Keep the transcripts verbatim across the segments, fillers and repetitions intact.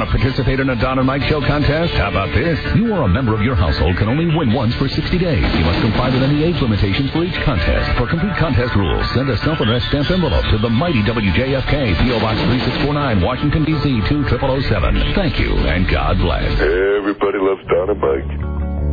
Want to participate in a Don and Mike Show contest? How about this? You or a member of your household can only win once for sixty days. You must comply with any age limitations for each contest. For complete contest rules, send a self-addressed stamped envelope to the mighty W J F K, P O Box three six four nine, Washington, D C two zero zero zero seven. Thank you, and God bless. Everybody loves Don and Mike.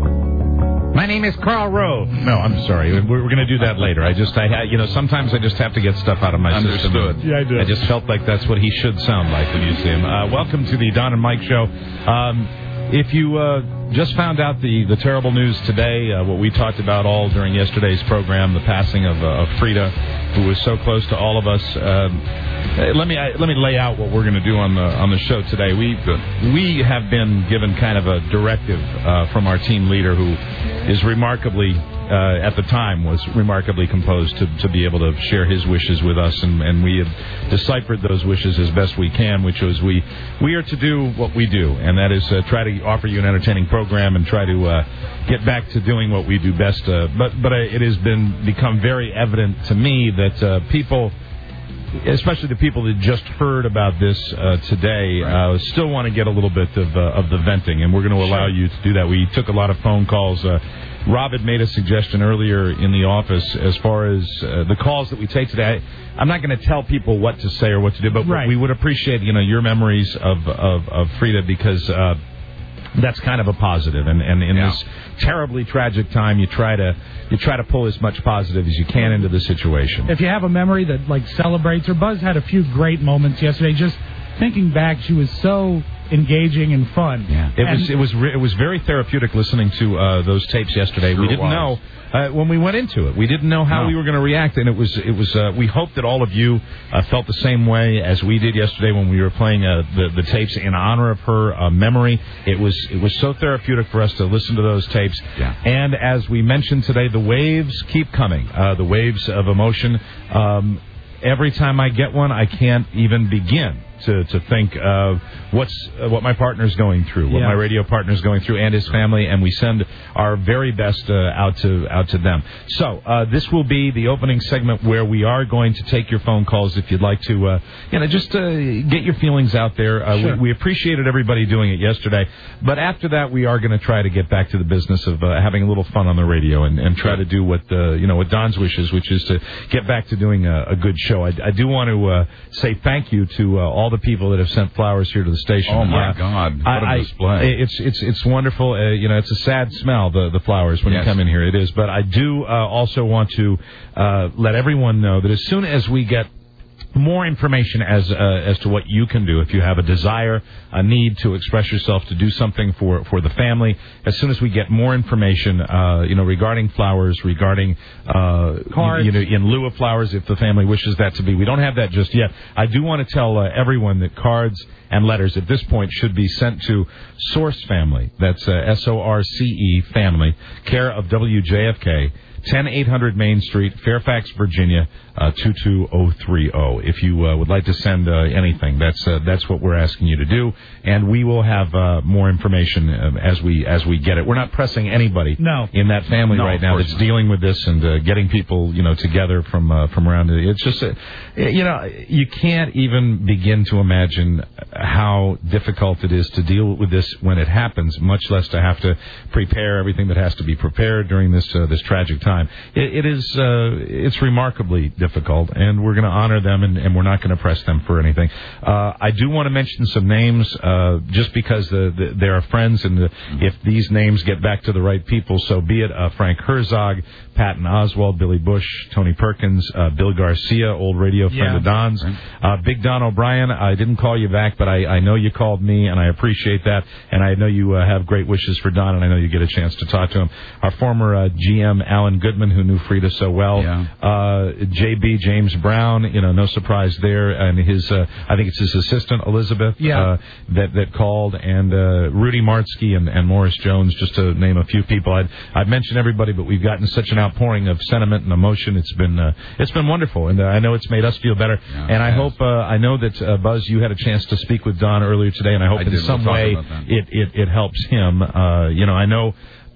My name is Carl Rove. No, I'm sorry. We're, we're going to do that later. I just, I, you know, sometimes I just have to get stuff out of my Understood. system. Yeah, I do. I just felt like that's what he should sound like when you see him. Uh, welcome to the Don and Mike Show. Um, if you uh, just found out the, the terrible news today, uh, what we talked about all during yesterday's program, the passing of, uh, of Frida, who was so close to all of us. Um, let me I, let me lay out what we're going to do on the on the show today. We we have been given kind of a directive uh, from our team leader, who is remarkably, uh, at the time, was remarkably composed to, to be able to share his wishes with us, and, and we have deciphered those wishes as best we can, which was we we are to do what we do, and that is uh, try to offer you an entertaining program and try to uh, get back to doing what we do best. Uh, but but uh, it has been become very evident to me that uh, people, especially the people that just heard about this uh, today, uh, still want to get a little bit of, uh, of the venting, and we're going to allow you to do that. We took a lot of phone calls. Uh, Rob had made a suggestion earlier in the office as far as uh, the calls that we take today. I'm not going to tell people what to say or what to do, but right. we would appreciate, you know, your memories of, of, of Frida, because uh, that's kind of a positive. And, and in yeah. this terribly tragic time, you try to you try to pull as much positive as you can into the situation. If you have a memory that, like, celebrates, or Buzz had a few great moments yesterday, just thinking back, she was so engaging and fun. Yeah, it and was it was re- it was very therapeutic listening to uh, those tapes yesterday. Sure we didn't was. know uh, when we went into it. We didn't know how no. we were going to react, and it was it was. Uh, we hope that all of you uh, felt the same way as we did yesterday when we were playing uh, the the tapes in honor of her uh, memory. It was it was so therapeutic for us to listen to those tapes. Yeah. And as we mentioned today, the waves keep coming. Uh, the waves of emotion. Um, every time I get one, I can't even begin to to think of what's uh, what my partner's going through, what yeah. my radio partner's going through, and his family, and we send our very best uh, out to out to them. So uh, this will be the opening segment where we are going to take your phone calls if you'd like to, uh, you know, just uh, get your feelings out there. Uh, sure. we, we appreciated everybody doing it yesterday, but after that, we are going to try to get back to the business of uh, having a little fun on the radio and, and try to do what uh, you know what Don's wishes, which is to get back to doing a, a good show. I, I do want to uh, say thank you to uh, all the people that have sent flowers here to the station. Oh my uh, God! What I, a display! It's it's it's wonderful. Uh, you know, it's a sad smell, the the flowers when yes. you come in here. It is, but I do uh, also want to uh, let everyone know that as soon as we get more information as uh, as to what you can do, if you have a desire, a need to express yourself, to do something for, for the family, as soon as we get more information, uh, you know, regarding flowers, regarding uh, cards, you know, in lieu of flowers, if the family wishes that to be, we don't have that just yet. I do want to tell uh, everyone that cards and letters at this point should be sent to Source Family. That's uh, S O R C E Family, care of W J F K. ten eight hundred Main Street, Fairfax, Virginia, uh, two two zero three zero. If you uh, would like to send uh, anything, that's uh, that's what we're asking you to do, and we will have uh, more information uh, as we as we get it. We're not pressing anybody no. in that family no, right now that's not. dealing with this and uh, getting people, you know, together from uh, from around it. It's just, uh, you know, you can't even begin to imagine how difficult it is to deal with this when it happens, much less to have to prepare everything that has to be prepared during this uh, this tragic time. Time. It, it is uh, it's remarkably difficult, and we're going to honor them, and, and we're not going to press them for anything. Uh, I do want to mention some names, uh, just because the, the, they are friends, and the, if these names get back to the right people, so be it. Uh, Frank Herzog, Patton Oswald, Billy Bush, Tony Perkins, uh, Bill Garcia, old radio friend yeah. of Don's, uh, Big Don O'Brien. I didn't call you back, but I, I know you called me, and I appreciate that, and I know you uh, have great wishes for Don, and I know you get a chance to talk to him. Our former uh, G M, Alan Goodman, who knew Frida so well. Yeah. Uh, J B, James Brown, you know, no surprise there. And his, uh, I think it's his assistant, Elizabeth, yeah. uh, that, that called. And uh, Rudy Martzke and, and Morris Jones, just to name a few people. I'd, I've mentioned everybody, but we've gotten such an outpouring of sentiment and emotion. It's been uh, it's been wonderful. And uh, I know it's made us feel better. Yeah, and I yes. hope, uh, I know that, uh, Buzz, you had a chance to speak with Don earlier today, and I hope I in did. some We'll way it, it, it helps him. Uh, you know, I know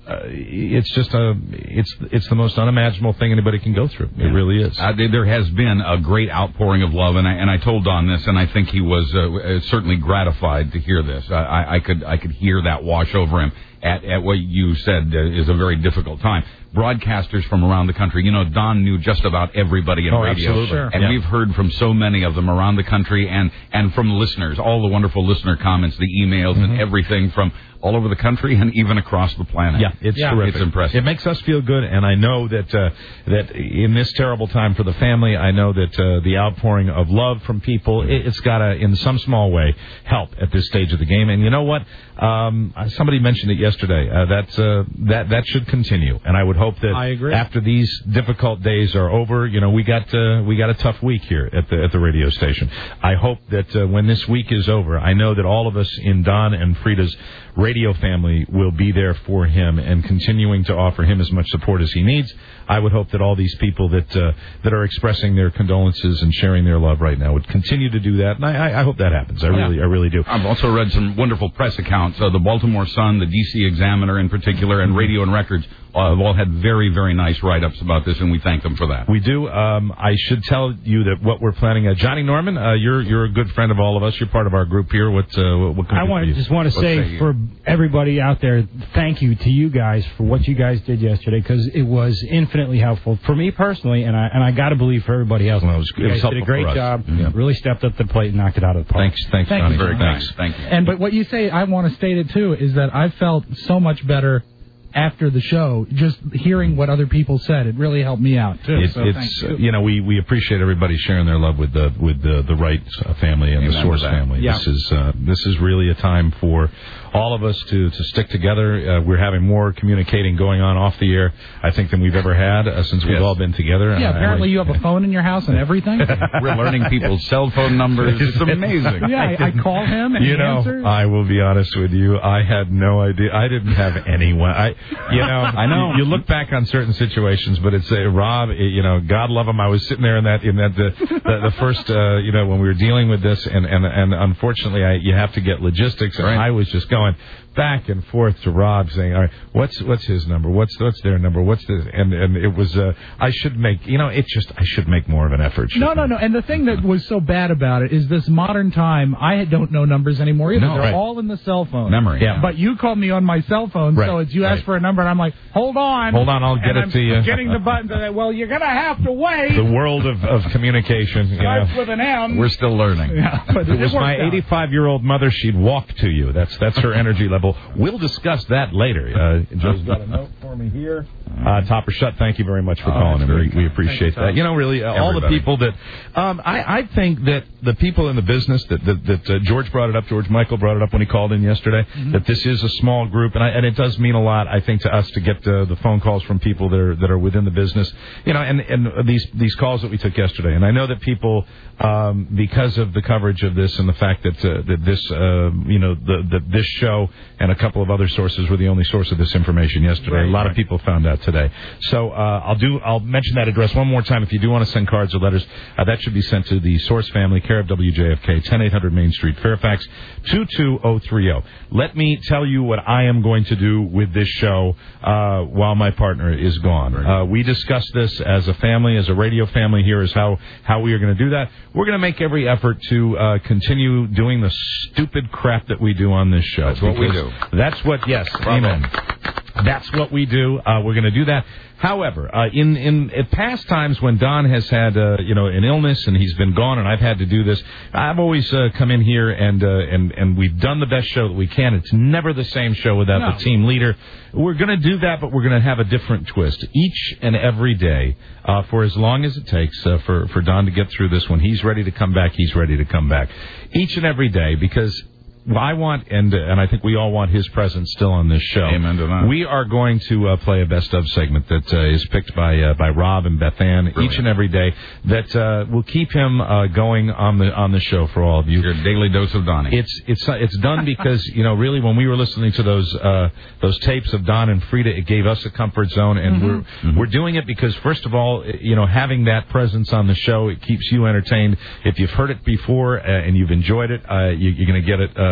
uh, it's just a it's it's the most unimaginable thing anybody can go through. It yeah. really is. Uh, there has been a great outpouring of love, and I and I told Don this, and I think he was uh, certainly gratified to hear this. I, I could I could hear that wash over him at at what you said uh, is a very difficult time. Broadcasters from around the country. You know, Don knew just about everybody in oh, radio. Absolutely. Sure. And yeah. we've heard from so many of them around the country and, and from listeners, all the wonderful listener comments, the emails, mm-hmm. and everything from all over the country and even across the planet. Yeah, it's yeah. terrific. It's impressive. It makes us feel good, and I know that uh, that in this terrible time for the family, I know that uh, the outpouring of love from people, it, it's got to, in some small way, help at this stage of the game. And you know what? Um, somebody mentioned it yesterday. Uh, that, uh, that, that should continue, and I would hope that I agree. after these difficult days are over, you know, we got uh, we got a tough week here at the at the radio station. I hope that uh, when this week is over, I know that all of us in Don and Frida's radio family will be there for him and continuing to offer him as much support as he needs. I would hope that all these people that uh, that are expressing their condolences and sharing their love right now would continue to do that, and I, I hope that happens. I yeah. really, I really do. I've also read some wonderful press accounts. Uh, the Baltimore Sun, the D C Examiner in particular, and Radio and Records uh, have all had very, very nice write-ups about this, and we thank them for that. We do. Um, I should tell you that what we're planning. Uh, Johnny Norman, uh, you're you're a good friend of all of us. You're part of our group here. What uh, what, what can I we want do for you? just want to say, say for everybody out there, thank you to you guys for what you guys did yesterday, because it was infinitely helpful for me personally, and I and I got to believe for everybody else. Well, it was, you it was guys did a great job. Yeah. Really stepped up the plate and knocked it out of the park. Thanks, thanks, Thank Johnny. you. Very thanks. nice. Thank you. And but what you say, I want to state it too, is that I felt so much better after the show, just hearing what other people said. It really helped me out too. It, so it's you. uh, you know we, we appreciate everybody sharing their love with the with the the Wright family and Amen the Source family. Yeah. This is uh, this is really a time for all of us to, to stick together. Uh, we're having more communicating going on off the air, I think, than we've ever had uh, since we've yes. all been together. Yeah, uh, apparently you have a phone in your house and everything. We're learning people's cell phone numbers. It's amazing. Yeah, I, I call him and you he know, answers. I will be honest with you. I had no idea. I didn't have anyone. I, you know, I know. You, you look back on certain situations, but it's uh, Rob. It, you know, God love him. I was sitting there in that in that the the, the first, uh, you know, when we were dealing with this, and and and unfortunately, I, you have to get logistics, and right. I was just going back and forth to Rob, saying, "All right, what's what's his number? What's what's their number? What's this?" And and it was, uh, I should make, you know, it just I should make more of an effort. No, no, no. And the thing that was so bad about it is this modern time. I don't know numbers anymore either. No, They're right. all in the cell phone. Memory. Yeah. But you called me on my cell phone, Right. so it's you Right. ask for a number, and I'm like, hold on. Hold on, I'll get and it I'm to you. Getting the buttons. And I, well, you're gonna have to wait. The world of, of communication. You Starts know. with an M. We're still learning. Yeah, but If it was worked my out. eighty-five-year-old mother, she'd walk to you. That's that's her energy level. We'll discuss that later. Uh, Joe's got a note for me here. Uh, Top or Shut, thank you very much for Oh, calling that's in. very We, we kind. appreciate Thank you, that. Tom. You know, really, uh, all the Everybody. people that um, I, I think that the people in the business that that, that uh, George brought it up, George Michael brought it up when he called in yesterday, Mm-hmm. that this is a small group, and I, and it does mean a lot, I think, to us to get uh, the phone calls from people that are that are within the business. You know, and and these these calls that we took yesterday, and I know that people, um, because of the coverage of this and the fact that uh, that this, uh, you know, the, the this show and a couple of other sources were the only source of this information yesterday. Right, a lot right. of people found out today. So uh, I'll do I'll mention that address one more time. If you do want to send cards or letters, uh, that should be sent to the Source family, care of W J F K, ten eight hundred Main Street, Fairfax, two two zero three zero. Let me tell you what I am going to do with this show uh, while my partner is gone. Uh, we discussed this as a family, as a radio family here, is how, how we are going to do that. We're going to make every effort to uh, continue doing the stupid crap that we do on this show. That's what we because do. That's what, yes, Bravo. amen. That's what we do. Uh, we're going to do that. However, uh, in, in in past times when Don has had uh, you know an illness and he's been gone and I've had to do this, I've always uh, come in here and uh, and and we've done the best show that we can. It's never the same show without No. the team leader. We're going to do that, but we're going to have a different twist each and every day uh, for as long as it takes uh, for for Don to get through this. When he's ready to come back, he's ready to come back each and every day, because I want, and uh, and I think we all want his presence still on this show. Amen to that. We are going to uh, play a best of segment that uh, is picked by uh, by Rob and Beth Ann each and every day that uh, will keep him uh, going on the on the show for all of you. Your daily dose of Donnie. It's it's uh, it's done because, you know, really when we were listening to those uh, those tapes of Don and Frida, it gave us a comfort zone, and Mm-hmm. we're mm-hmm. we're doing it because, first of all, you know, having that presence on the show, it keeps you entertained. If you've heard it before uh, and you've enjoyed it, uh, you, you're going to get it uh,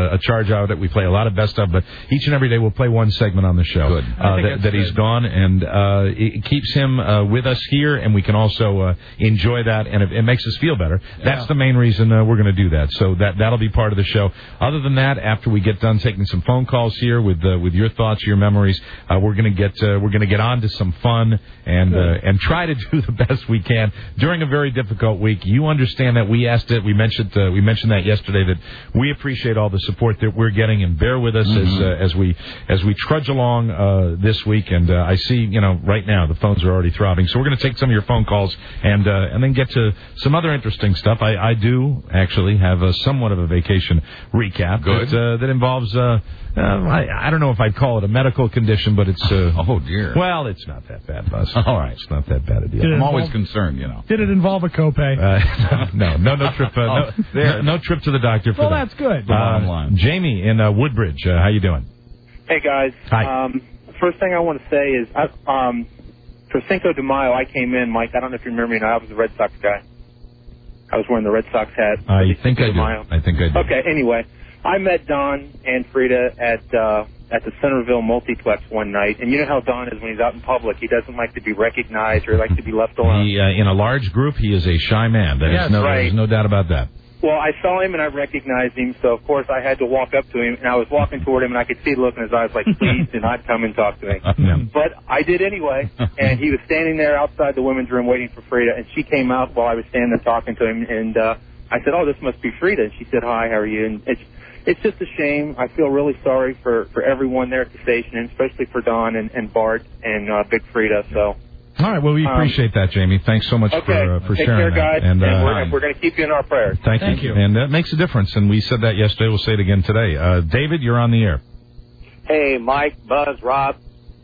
uh, a charge out. We play a lot of best of, but each and every day we'll play one segment on the show. Good. Uh, that, that he's gone, and uh, it keeps him uh, with us here, and we can also uh, enjoy that, and it, it makes us feel better. Yeah. That's the main reason uh, we're going to do that. So that that'll be part of the show. Other than that, after we get done taking some phone calls here with uh, with your thoughts, your memories, uh, we're going to get uh, we're going to get on to some fun and uh, and try to do the best we can during a very difficult week. You understand that we asked it. We mentioned uh, we mentioned that yesterday, that we appreciate all the support that we're getting, and bear with us mm-hmm. as uh, as we as we trudge along uh, this week. And uh, I see, you know, right now the phones are already throbbing. So we're going to take some of your phone calls and uh, and then get to some other interesting stuff. I, I do actually have a somewhat of a vacation recap Good. that uh, that involves. Uh, Uh, I, I don't know if I'd call it a medical condition, but it's... Uh, oh, dear. Well, it's not that bad, Buzz. All right. It's not that bad a deal. I'm involve, always concerned, you know. Did it involve a copay? Uh, no, no, no trip. Uh, no, no, no trip to the doctor for well, that. Well, that's good. Uh, bottom line. Jamie in uh, Woodbridge, uh, how you doing? Hey, guys. Hi. Um, first thing I want to say is, I, um, for Cinco de Mayo, I came in, Mike, I don't know if you remember me, I was the Red Sox guy. I was wearing the Red Sox hat. I think Cinco I de do. Mayo. I think I do. Okay, anyway, I met Don and Frida at uh, at the Centerville Multiplex one night, and you know how Don is when he's out in public. He doesn't like to be recognized or like to be left alone. He, uh, in a large group, he is a shy man. That yes, is no, right. There's no doubt about that. Well, I saw him and I recognized him, so of course I had to walk up to him, and I was walking toward him, and I could see the look in his eyes like, please do not come and talk to me. Yeah. But I did anyway, and he was standing there outside the women's room waiting for Frida, and she came out while I was standing there talking to him, and uh, I said, oh, this must be Frida. And she said, hi, how are you? And it's it's just a shame. I feel really sorry for, for everyone there at the station, and especially for Don and, and Bart and uh, Big Frida, so... All right, well, we appreciate um, that, Jamie. Thanks so much okay. for, uh, for Take sharing care, that. guys, and, uh, and we're, we're going to keep you in our prayers. Thank, Thank you. you. And that makes a difference, and we said that yesterday. We'll say it again today. Uh, David, you're on the air. Hey, Mike, Buzz, Rob.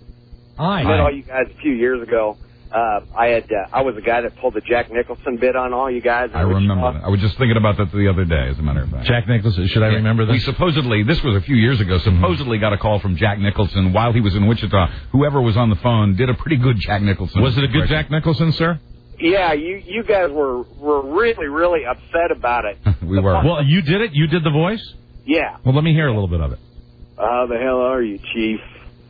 Hi. I met all you guys a few years ago. Uh, I had uh, I was the guy that pulled the Jack Nicholson bid on all you guys. I remember that. I was just thinking about that the other day, as a matter of fact. Jack Nicholson, should I yeah. remember this? We supposedly, this was a few years ago, supposedly got a call from Jack Nicholson while he was in Wichita. Whoever was on the phone did a pretty good Jack Nicholson. Was it a good Jack Nicholson, sir? Yeah, you you guys were were really, really upset about it. we were. Well, you did it? You did the voice? Yeah. Well, let me hear a little bit of it. How the hell are you, Chief?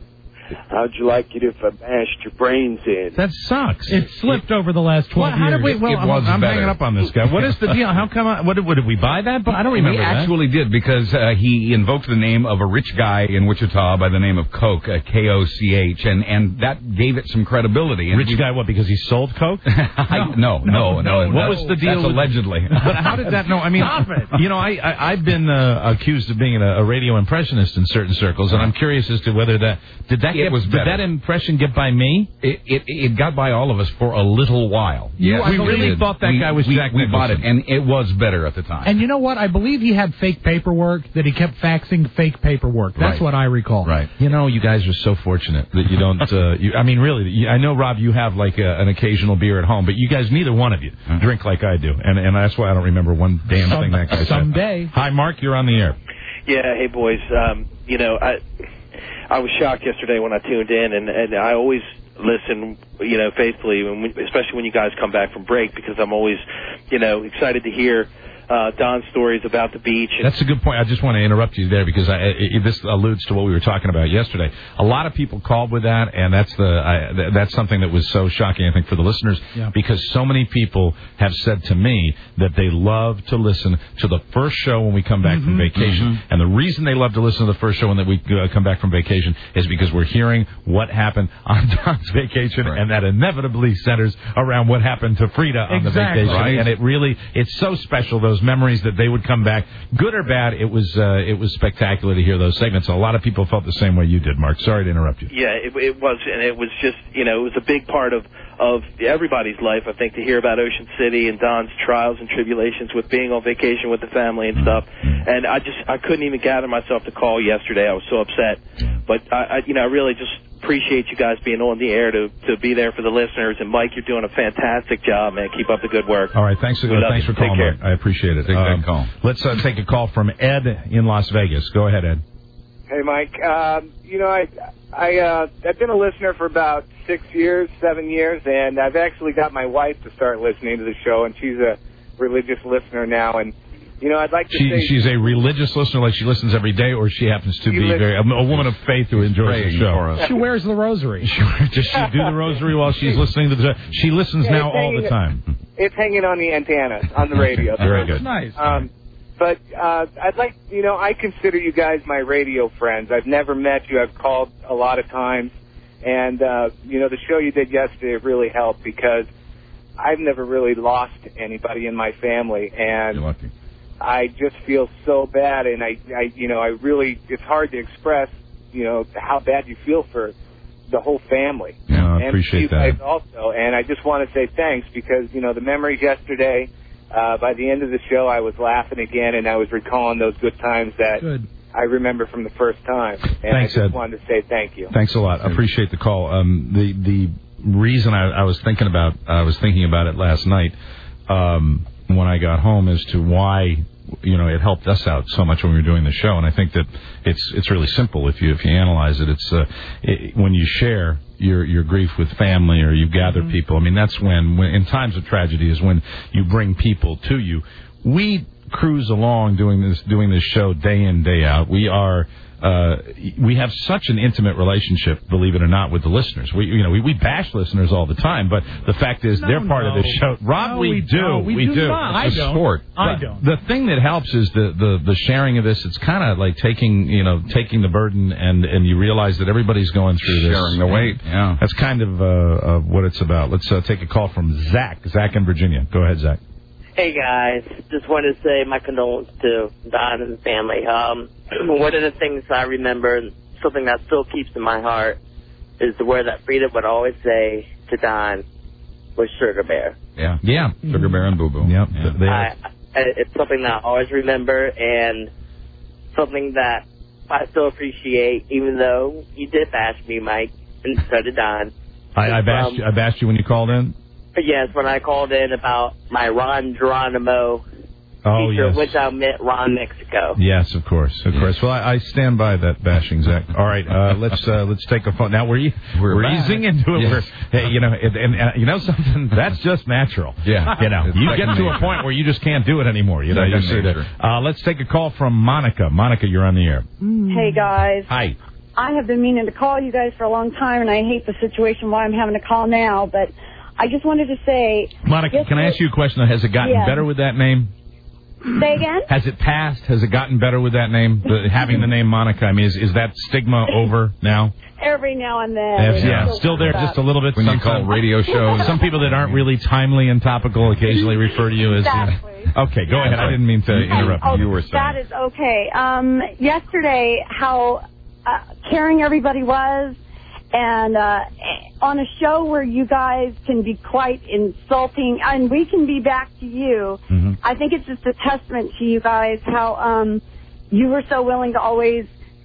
How'd you like it if I bashed your brains in? That sucks. It slipped over the last twelve well, how years. did we? Well, it I'm, was I'm better. hanging up on this guy. What is the deal? How come? I, what, did, what did we buy that? But I don't remember We that. actually did, because uh, he invoked the name of a rich guy in Wichita by the name of Coke, uh, K O C H, and, and that gave it some credibility. And Rich we, guy, what? Because he sold Coke? I, no, no, no, no. What was the deal? That's with, allegedly. But how did that? No, I mean, you know, I, I I've been uh, accused of being a, a radio impressionist in certain circles, and I'm curious as to whether that did that It get, was did better. that impression get by me? It, it it got by all of us for a little while. You, Yes, we really did. thought that we, guy was we, Jack we Nicholson. bought it, and it was better at the time. And you know what? I believe he had fake paperwork, that he kept faxing fake paperwork. That's Right. what I recall. Right. You know, you guys are so fortunate that you don't. Uh, you, I mean, really, you, I know, Rob, you have like a, an occasional beer at home, but you guys, neither one of you, Huh? drink like I do, and and that's why I don't remember one damn Some- thing that guy said. someday. Hi, Mark, you're on the air. Yeah, hey boys. Um, you know, I I was shocked yesterday when I tuned in, and, and I always listen, you know, faithfully, when we, especially when you guys come back from break, because I'm always, you know, excited to hear uh, Don's stories about the beach. And That's a good point. I just want to interrupt you there because I, it, this alludes to what we were talking about yesterday. A lot of people called with that, and that's the I, th- that's something that was so shocking, I think, for the listeners, Yeah. because so many people have said to me that they love to listen to the first show when we come back from vacation. And the reason they love to listen to the first show when we uh, come back from vacation is because we're hearing what happened on Don's vacation, Right. and that inevitably centers around what happened to Frida on the Exactly. vacation. Right. And it really, it's so special, those memories that they would come back, good or bad. It was uh, it was spectacular to hear those segments. A lot of people felt the same way you did, Mark. Sorry to interrupt you. yeah, it, it was, and it was just, you know, it was a big part of of everybody's life, I think, to hear about Ocean City and Don's trials and tribulations with being on vacation with the family and stuff. And I just, I couldn't even gather myself to call yesterday. I was so upset. But I, I you know, I really just appreciate you guys being on the air to to be there for the listeners. And Mike, you're doing a fantastic job, man. Keep up the good work. All right, thanks, uh, We love thanks you. for Take calling, care. Mark. I appreciate it. Take that call. Let's uh, take a call from Ed in Las Vegas. Go ahead, Ed. Hey, Mike. Um, you know, I I uh, I've been a listener for about six years, seven years, and I've actually got my wife to start listening to the show, and she's a religious listener now. And you know, I'd like to she, say she's a religious listener, like she listens every day, or she happens to She be listens- very, a, a woman of faith who enjoys the show. She wears the rosary. Does she do the rosary while she's listening to the? She listens Yeah, now it's all hanging- the time. it's hanging on the antenna on the radio. Very good. Nice. Um, but uh, I'd like, you know, I consider you guys my radio friends. I've never met you. I've called a lot of times. And, uh, you know, the show you did yesterday really helped because I've never really lost anybody in my family. And You're lucky. I just feel so bad. And, I, I, you know, I really, it's hard to express, you know, how bad you feel for the whole family. Yeah, I and appreciate you that. guys also. And I just want to say thanks because, you know, the memories yesterday, uh, by the end of the show, I was laughing again and I was recalling those good times that Good. I remember from the first time. And Thanks, I just Ed. wanted to say thank you. Thanks a lot. I appreciate the call. Um, the the reason I, I was thinking about I was thinking about it last night um, when I got home as to why you know it helped us out so much when we were doing the show, and I think that it's it's really simple if you if you analyze it. It's uh, it, when you share your your grief with family or you gather Mm-hmm. people. I mean that's when, when in times of tragedy is when you bring people to you. We cruise along doing this doing this show day in day out. We are uh, we have such an intimate relationship, believe it or not, with the listeners. We you know we, we bash listeners all the time, but the fact is No, they're part no. of this show. Rob, No, we, we- do, no, we do not. It's I a don't. sport. I But don't. The thing that helps is the, the, the sharing of this. It's kind of like taking you know taking the burden and, and you realize that everybody's going through this. Sharing the weight, yeah. That's kind of uh, uh, what it's about. Let's uh, take a call from Zach. Zach in Virginia. Go ahead, Zach. Hey guys, just wanted to say my condolences to Don and the family. Um, one of the things I remember, something that still keeps in my heart, is the word that Frida would always say to Don was Sugar Bear. Yeah. Yeah. Sugar Bear and Boo Boo. Yep. Yeah. They I, I, it's something that I always remember and something that I still appreciate, even though you did bash me, Mike, and so did Don. I, I bashed Um, you, I bashed you when you called in. But yes, when I called in about my Ron Geronimo Oh teacher, yes. which I meant Ron Mexico. Yes, of course, of course. Well, I, I stand by that bashing, Zach. All right, uh, let's uh, let's take a phone. Now we're e- We're we're back. easing into it. Yes. We're, hey, you know, and, and uh, you know something. That's just natural. Yeah. You know, It's you second get to a nature. point where you just can't do it anymore. You know, Second you see that. nature. Uh, let's take a call from Monica. Monica, you're on the air. Hey, guys. Hi. I have been meaning to call you guys for a long time, and I hate the situation why I'm having to call now, but I just wanted to say... Monica, can I ask you a question? Has it gotten Yeah. better with that name? Say again? Has it passed? Has it gotten better with that name? The, having the name Monica, I mean, is, is that stigma over now? Every now and then. Yeah, it yeah, still still there comes just up. a little bit. When you Sometimes- call radio shows. Some people that aren't really timely and topical occasionally refer to you as... Exactly. Okay, go ahead. I didn't mean to interrupt Oh, you. You were saying. that is okay. Um, yesterday, how uh, caring everybody was, and uh, on a show where you guys can be quite insulting, and we can be back to you, Mm-hmm. I think it's just a testament to you guys how um, you were so willing to always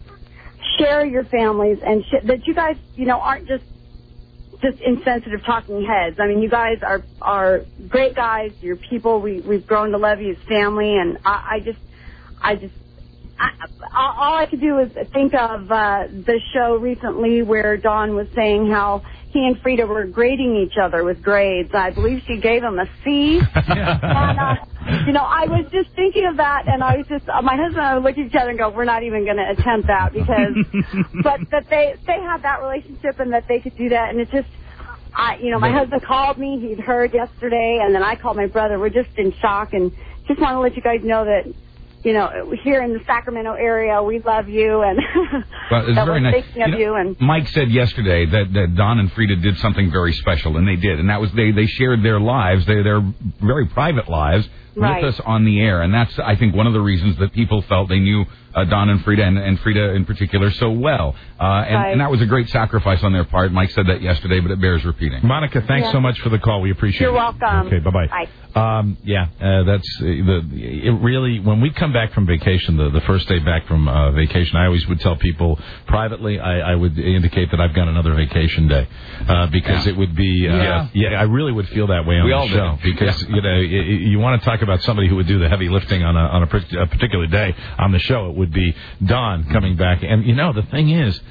share your families, and sh- that you guys, you know, aren't just just insensitive talking heads. I mean, you guys are are great guys. You're people. We we've grown to love you as family, and I, I just, I just, I, all I could do is think of uh, the show recently where Dawn was saying how he and Frida were grading each other with grades. I believe she gave him a C. and, uh, you know, I was just thinking of that, and I was just, uh, my husband and I would look at each other and go, we're not even going to attempt that because, but that they they had that relationship and that they could do that, and it's just. I, you know, my husband called me. He'd heard yesterday, and then I called my brother. We're just in shock, and just want to let you guys know that, you know, here in the Sacramento area, we love you, and Well, it's that very we're nice. thinking of You know, you. And Mike said yesterday that, that Don and Frida did something very special, and they did. And that was they, they shared their lives, their, their very private lives, Right. with us on the air. And that's, I think, one of the reasons that people felt they knew uh, Don and Frida, and, and Frida in particular, so well. Uh, and, Right. and that was a great sacrifice on their part. Mike said that yesterday, but it bears repeating. Monica, thanks Yeah. so much for the call. We appreciate You're it. welcome. Okay, bye-bye. Bye. Um, yeah, uh, that's uh, the. It really, when we come back from vacation, the, the first day back from uh, vacation, I always would tell people privately, I, I would indicate that I've got another vacation day uh, because Yeah. it would be. Uh, Yeah. yeah, I really would feel that way on We the all did. show because Yeah. you know you, you want to talk about somebody who would do the heavy lifting on a on a, par- a particular day on the show. It would be Don coming back, and you know the thing is.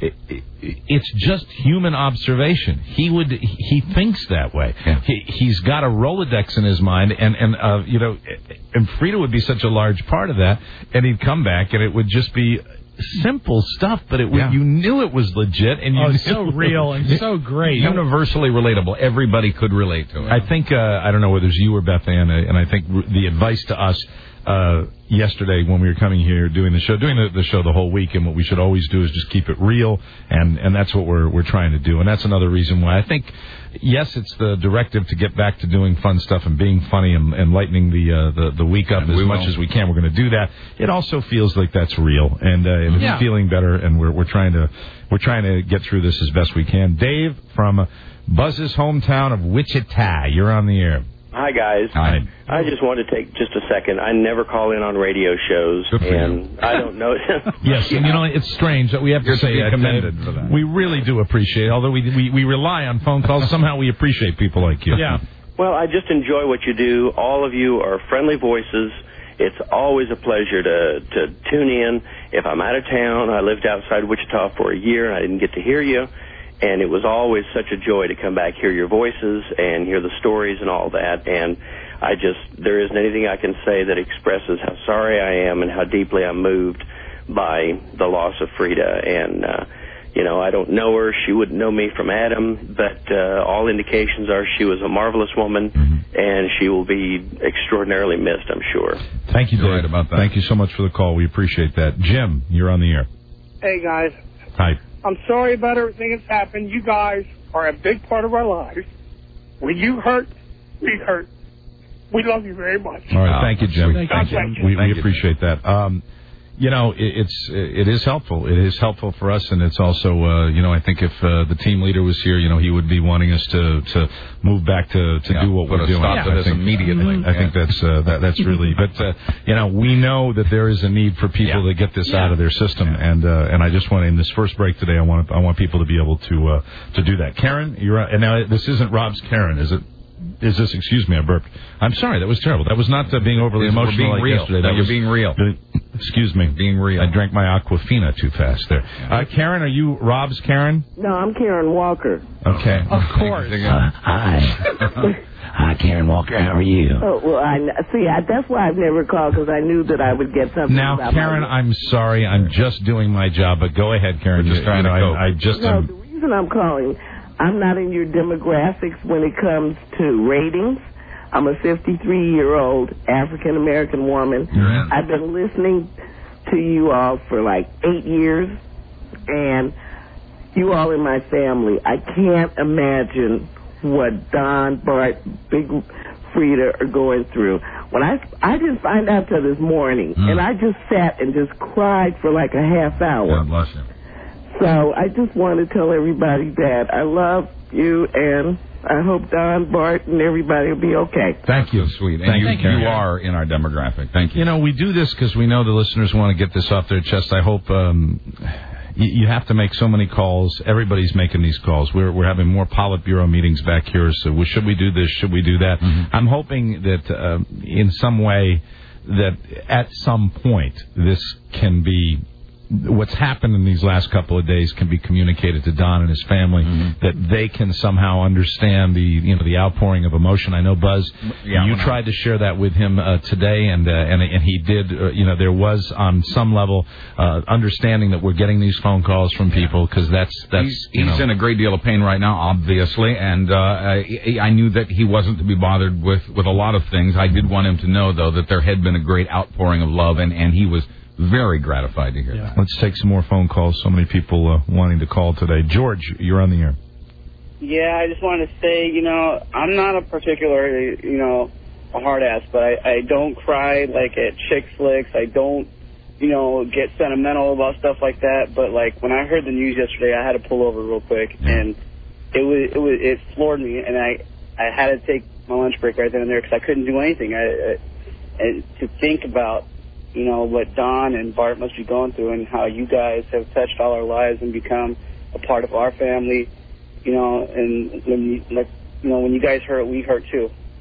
it, it, it's just human observation. He would he thinks that way. Yeah. He, he's got a Rolodex in his mind, and and uh, you know, and Frida would be such a large part of that. And he'd come back, and it would just be simple stuff, but it would, yeah. you knew it was legit, and you oh, knew so real and so great, universally relatable. Everybody could relate to it. I think uh, I don't know whether it's you or Beth Ann, and I think the advice to us uh, yesterday when we were coming here doing the show, doing the, the show the whole week, and what we should always do is just keep it real, and and that's what we're we're trying to do, and that's another reason why I think. Yes, it's the directive to get back to doing fun stuff and being funny and, and lightening the, uh, the the week up and as much will. as we can. We're going to do that. It also feels like that's real, and, uh, and yeah. it's feeling better. And we're we're trying to we're trying to get through this as best we can. Dave from Buzz's hometown of Wichita, you're on the air. Hi, guys. Hi. I just wanted to take just a second. I never call in on radio shows, and I don't know. Yes, and you know, it's strange that we have to You're say to be that. commended for that. We really do appreciate it, although we, we, we rely on phone calls. Somehow we appreciate people like you. Yeah. Well, I just enjoy what you do. All of you are friendly voices. It's always a pleasure to, to tune in. If I'm out of town, I lived outside Wichita for a year, and I didn't get to hear you. And it was always such a joy to come back, hear your voices, and hear the stories and all that. And I just, there isn't anything I can say that expresses how sorry I am and how deeply I'm moved by the loss of Frida. And, uh, you know, I don't know her. She wouldn't know me from Adam, but uh, all indications are she was a marvelous woman, mm-hmm. and she will be extraordinarily missed, I'm sure. Thank you, Dave. You're right about that. Thank you so much for the call. We appreciate that. Jim, you're on the air. Hey, guys. Hi. I'm sorry about everything that's happened. You guys are a big part of our lives. When you hurt, we hurt. We love you very much. All right. Thank you, Jim. Thank Thank you. you. We, we appreciate that. Um, you know, it, it's it is helpful. It is helpful for us, and it's also, uh, you know, I think if uh, the team leader was here, you know, he would be wanting us to, to move back to, to yeah, do what put we're a doing. Stop Yeah. to I this think, immediately. I think yeah. that's uh, that, that's really. But uh, you know, we know that there is a need for people yeah. to get this yeah. out of their system, yeah. and uh, and I just want in this first break today, I want I want people to be able to uh, to do that. Karen, you're and now this isn't Rob's Karen, is it? Is this? Excuse me, I burped. I'm sorry. That was terrible. That was not uh, being overly We're emotional being like real. yesterday. No, That you're was being real. Uh, excuse me. Being real. I drank my Aquafina too fast there. Uh, Karen, are you Rob's Karen? No, I'm Karen Walker. Okay. Of course. Uh, hi. Hi, Karen Walker. How are you? Oh, well, I see. I, that's why I've never called, because I knew that I would get something. Now, about Karen, my... I'm sorry. I'm just doing my job, but go ahead, Karen. We're just You- trying you to know, cope. I, I just No, am. the reason I'm calling, I'm not in your demographics when it comes to ratings. I'm a fifty-three-year-old African-American woman. I've been listening to you all for like eight years, and you all in my family. I can't imagine what Don, Bart, Big Frida are going through. When I I didn't find out till this morning, Mm. and I just sat and just cried for like a half hour. God bless you. So I just want to tell everybody that I love you, and I hope Don, Bart, and everybody will be okay. Thank you. So sweet. And Thank you, you, Karen. you are in our demographic. Thank you. You know, we do this because we know the listeners want to get this off their chest. I hope um, you, you have to make so many calls. Everybody's making these calls. We're we're having more Politburo meetings back here. So well, should we do this? Should we do that? Mm-hmm. I'm hoping that uh, in some way that at some point this can be. What's happened in these last couple of days can be communicated to Don and his family, mm-hmm. that they can somehow understand the you know the outpouring of emotion. I know Buzz, yeah, you tried to share that with him uh, today, and uh, and and he did. Uh, you know, there was on some level uh, understanding that we're getting these phone calls from people because that's that's he's, you he's know, in a great deal of pain right now, obviously, and uh, I, I knew that he wasn't to be bothered with with a lot of things. I did want him to know though that there had been a great outpouring of love, and and he was very gratified to hear yeah. that. Let's take some more phone calls. So many people uh, wanting to call today. George, you're on the air. Yeah, I just wanted to say, you know, I'm not a particularly, you know, a hard ass, but I, I don't cry like at chick flicks. I don't, you know, get sentimental about stuff like that. But like when I heard the news yesterday, I had to pull over real quick, yeah. and it was it was it floored me, and I I had to take my lunch break right then and there because I couldn't do anything. I, I and to think about. You know, what Don and Bart must be going through and how you guys have touched all our lives and become a part of our family, you know, and when you, like, you know, when you guys hurt, we hurt too.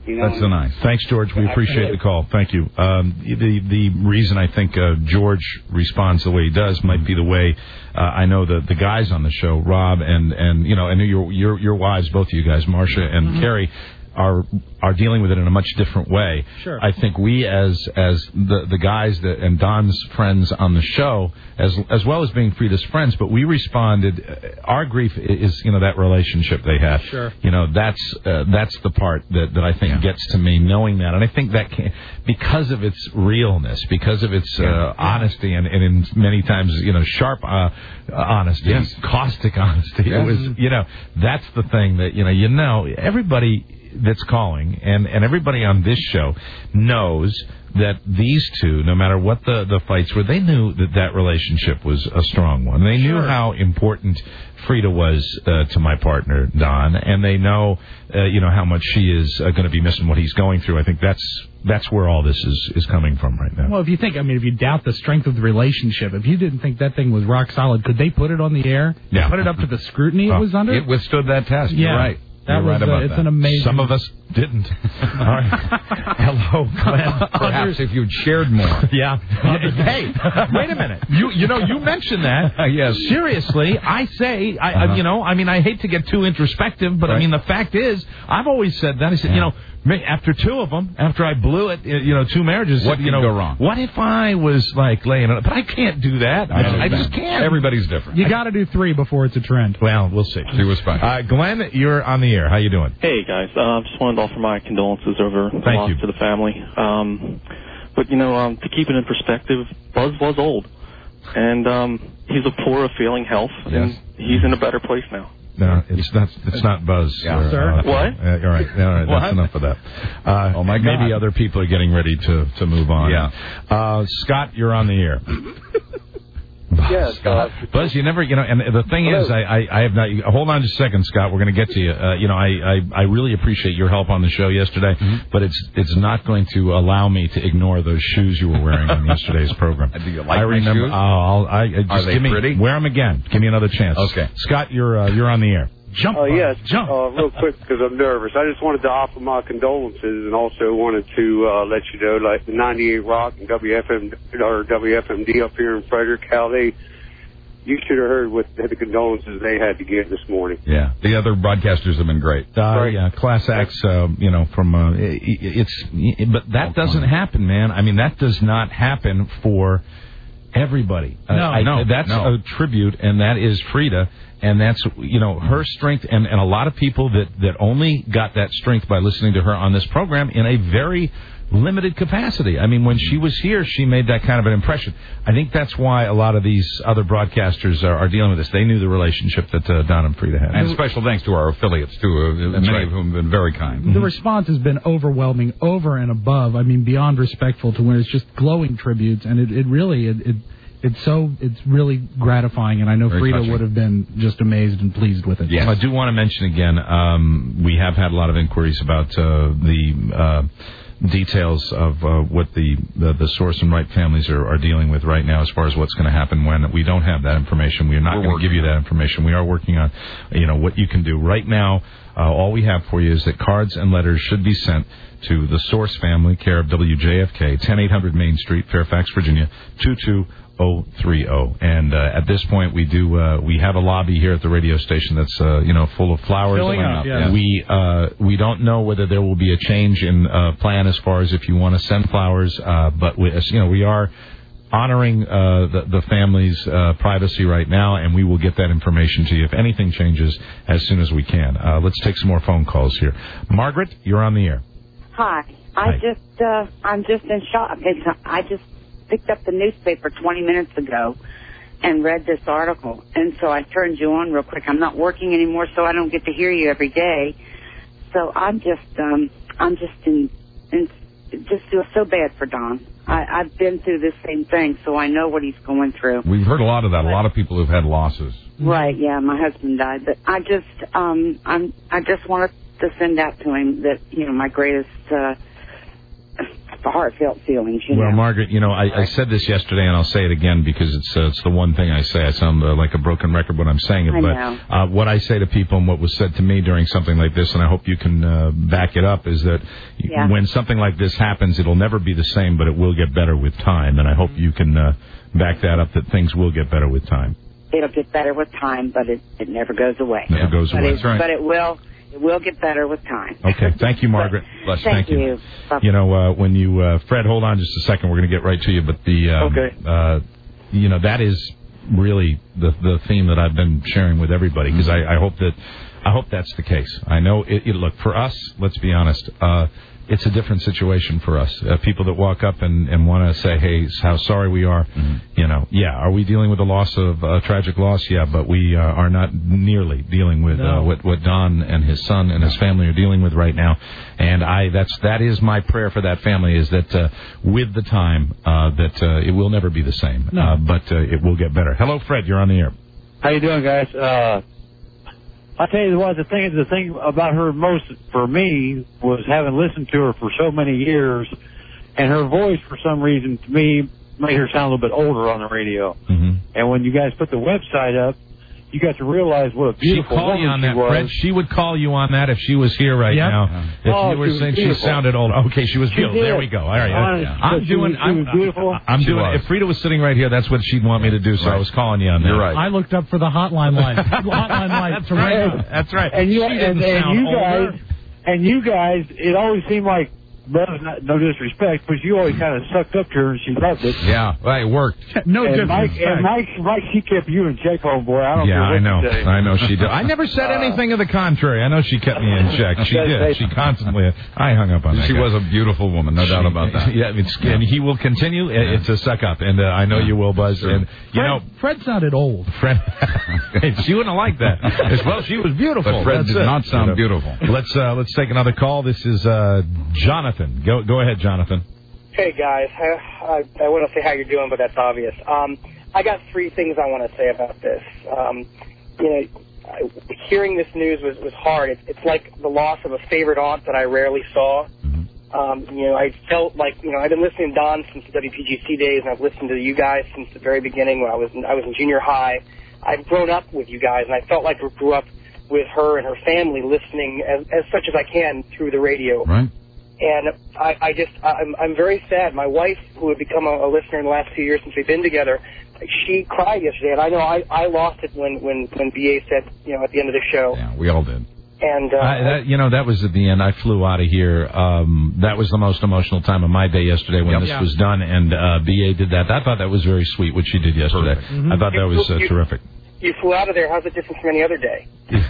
You know, That's so nice. Thanks, George. We appreciate the call. Thank you. Um, the the reason I think uh, George responds the way he does might be the way uh, I know the the guys on the show, Rob and and you know, I know your your your wives, both of you guys, Marcia and mm-hmm. Carrie, are are dealing with it in a much different way. Sure. I think we as as the the guys that and Don's friends on the show, as as well as being Frida's friends, but we responded. Our grief is, you know, that relationship they had. Sure. You know, that's uh, that's the part that that I think yeah. gets to me, knowing that, and I think that can, because of its realness, because of its uh, yeah. honesty, and, and in many times, you know, sharp uh, honesty, yes. caustic honesty. Yes. It was, you know, that's the thing that you know, you know, everybody that's calling and, and everybody on this show knows that these two, no matter what the, the fights were, they knew that that relationship was a strong one. They knew sure. how important Frida was uh, to my partner, Don, and they know, uh, you know, how much she is uh, going to be missing what he's going through. I think that's that's where all this is, is coming from right now. Well, if you think, I mean, if you doubt the strength of the relationship, if you didn't think that thing was rock solid, could they put it on the air? Yeah. Put it up to the scrutiny oh, it was under? It withstood that test. Yeah. You're right. That You're was, right about uh, it's that. an amazing... Some of us didn't. All right. Hello, Glenn. Perhaps if you'd shared more. Yeah. Hey, wait a minute. You you know, you mentioned that. Uh, yes. Seriously, I say, I, uh-huh. I, you know, I mean, I hate to get too introspective, but right. I mean, the fact is, I've always said that. I said, yeah. you know, after two of them, after I blew it, you know, two marriages. What you could know, go wrong? What if I was like laying it? But I can't do that. I, I, I just can't. Everybody's different. You got to do three before it's a trend. Well, we'll see. She was fine. Uh, Glenn, you're on the air. How you doing? Hey guys, uh, just wanted to offer my condolences over the Thank loss you. to the family. Um, but you know, um, to keep it in perspective, Buzz was old, and um, he's a poor of failing health, yes. and he's in a better place now. No, it's not. It's not Buzz. Yeah, or, sir. Uh, what? Uh, all right. All right. That's enough of that. Uh, oh my God. Maybe other people are getting ready to to move on. Yeah. Uh, Scott, you're on the air. Yes, Scott. Uh, Buzz, you never, you know, and the thing Hello. is, I, I, I have not, hold on just a second, Scott, we're going to get to you. Uh, you know, I, I, I really appreciate your help on the show yesterday, mm-hmm. but it's it's not going to allow me to ignore those shoes you were wearing on yesterday's program. Do you like I remember, my shoes? Oh, I'll, I, just Are they give me, pretty? Wear them again. Give me another chance. Okay. Scott, you're, uh, you're on the air. Jump. Oh, uh, yes. Jump. Uh, real quick, because I'm nervous. I just wanted to offer my condolences and also wanted to uh, let you know, like, the ninety-eight Rock and W F M or W F M D up here in Frederick, how they, you should have heard what the condolences they had to give this morning. Yeah. The other broadcasters have been great. Uh, right. Yeah, class acts, uh, you know, from, uh, it, it's, but that doesn't happen, man. I mean, that does not happen for everybody. No, uh, I, no. That's no. a tribute, and that is Frida. And that's, you know, her strength, and, and a lot of people that, that only got that strength by listening to her on this program in a very limited capacity. I mean, when she was here, she made that kind of an impression. I think that's why a lot of these other broadcasters are, are dealing with this. They knew the relationship that uh, Don and Frida had. And special thanks to our affiliates, too, uh, many right. of whom have been very kind. The response has been overwhelming, over and above. I mean, beyond respectful, to where it's just glowing tributes, and it, it really... it, it It's so, it's really gratifying, and I know Very Frida touching. would have been just amazed and pleased with it. Yes. I do want to mention again, um, we have had a lot of inquiries about uh, the uh, details of uh, what the, the the Source and Wright families are, are dealing with right now as far as what's going to happen when we don't have that information. We are not going to give you that information. We are working on, you know, what you can do. Right now, uh, all we have for you is that cards and letters should be sent to the Source family, care of W J F K, ten eight hundred Main Street, Fairfax, Virginia, two two oh three oh. And uh, at this point, we do uh, we have a lobby here at the radio station that's uh, you know full of flowers. Filling up, yes. We uh, we don't know whether there will be a change in uh, plan as far as if you want to send flowers, uh, but we, you know we are honoring uh, the, the family's uh, privacy right now, and we will get that information to you if anything changes as soon as we can. Uh, let's take some more phone calls here. Margaret, you're on the air. Hi. I Hi. just, uh, I'm just in shock. It's, I just picked up the newspaper twenty minutes ago and read this article. And so I turned you on real quick. I'm not working anymore, so I don't get to hear you every day. So I'm just, um, I'm just in, in just feel so bad for Don. I, I've been through this same thing, so I know what he's going through. We've heard a lot of that. A lot of people who've had losses. Right, yeah, my husband died. But I just, um, I'm, I just wanted to send out to him that, you know, my greatest, uh, the heartfelt feelings, you Well, know. Margaret, you know, I, I said this yesterday, and I'll say it again because it's uh, it's the one thing I say. I sound uh, like a broken record when I'm saying it, I but know. Uh, what I say to people and what was said to me during something like this, and I hope you can uh, back it up, is that Yeah. when something like this happens, it'll never be the same, but it will get better with time, and I hope you can uh, back that up, that things will get better with time. It'll get better with time, but it, it never goes away. Never goes but away. It, That's right. But it will it will get better with time. Okay, thank you, Margaret. But, thank, you. you. Bye. You know, uh, when you, uh, Fred, hold on just a second. We're going to get right to you. But the, um, Okay. uh, you know, that is really the the theme that I've been sharing with everybody because I, I hope that I hope that's the case. I know it, it. Look, for us, let's be honest. Uh, it's a different situation for us. Uh, people that walk up and, and want to say, hey, how sorry we are. Mm-hmm. You know, yeah, are we dealing with a loss of a tragic loss? Yeah, but we uh, are not nearly dealing with No. uh, what what Don and his son and his family are dealing with right now. And I that's that is my prayer for that family is that uh, with the time uh, that uh, it will never be the same, No. uh, but uh, it will get better. Hello, Fred. You're on the air. How you doing, guys? Uh, I tell you what, the thing the thing about her most for me was having listened to her for so many years, and her voice for some reason to me made her sound a little bit older on the radio. Mm-hmm. And when you guys put the website up, you got to realize what a She'd beautiful call woman you on she that, was. Fred. She would call you on that if she was here right Yep. now. If Oh, you were she was saying she beautiful. sounded old. Okay, she was She beautiful. There did. we go. All right. Honest, I, I'm she doing. was- she I'm was beautiful. I'm She doing. was. If Frida was sitting right here, that's what she'd want me to do. So Right. I was calling you on that. You're right. I looked up for the hotline line. hotline line. That's to right. ring. That's right. And you She and, didn't and sound you guys older. and you guys, it always seemed like, Buzz, not, no disrespect, but you always kind of sucked up to her and she loved it. Yeah, well, it worked. No and Mike, disrespect. and Mike, Mike, she kept you in check, homeboy. I don't Yeah, care what I know. you say. I know she did. I never said Uh, anything of the contrary. I know she kept me in check. She Yes, did. they- She constantly. I hung up on that. She guy. was a beautiful woman, no doubt about that. Yeah, it's, and he will continue. It- It's a suck up, and uh, I know you will, Buzz. Sure. And you Fred, know, Fred sounded old. Fred, she wouldn't have liked that. As well, she was beautiful. But Fred That's did it. not sound You know. beautiful. Let's uh, let's take another call. This is uh, Jonathan. Go go ahead, Jonathan. Hey guys, I, I, I want to say how you're doing, but that's obvious. Um, I got three things I want to say about this. Um, you know, I, hearing this news was, was hard. It's, it's like the loss of a favorite aunt that I rarely saw. Um, you know, I felt like, you know, I've been listening to Don since the W P G C days, and I've listened to you guys since the very beginning when I was in, I was in junior high. I've grown up with you guys, and I felt like I grew up with her and her family listening as, as such as I can through the radio. Right. And I, I just, I'm, I'm very sad. My wife, who had become a, a listener in the last few years since we've been together, she cried yesterday, and I know I, I lost it when, when, when B A said, you know, at the end of the show. Yeah, we all did. And uh, I, that, you know, that was at the end. I flew out of here. Um, that was the most emotional time of my day yesterday when Yep. this Yeah. was done, and uh, B A did that. I thought that was very sweet what she did yesterday. Mhm. I thought that was uh, You- terrific. you flew out of there. How's it different from any other day?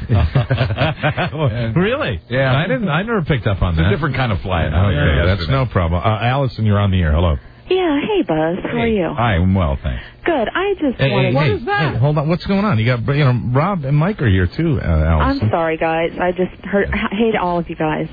Really? Yeah. I didn't. I never picked up on It's a that. different kind of flight. Okay, Yeah, that's no problem. Uh, Allison, you're on the air. Hello. Yeah, hey Buzz, how are you? Hi, I'm well, thanks. Good. I just Hey, wanted. hey, hey, hey, hold on. What's going on? You got, you know, Rob and Mike are here too. Uh, I'm Allison. sorry, guys. I just heard, I hate all of you guys.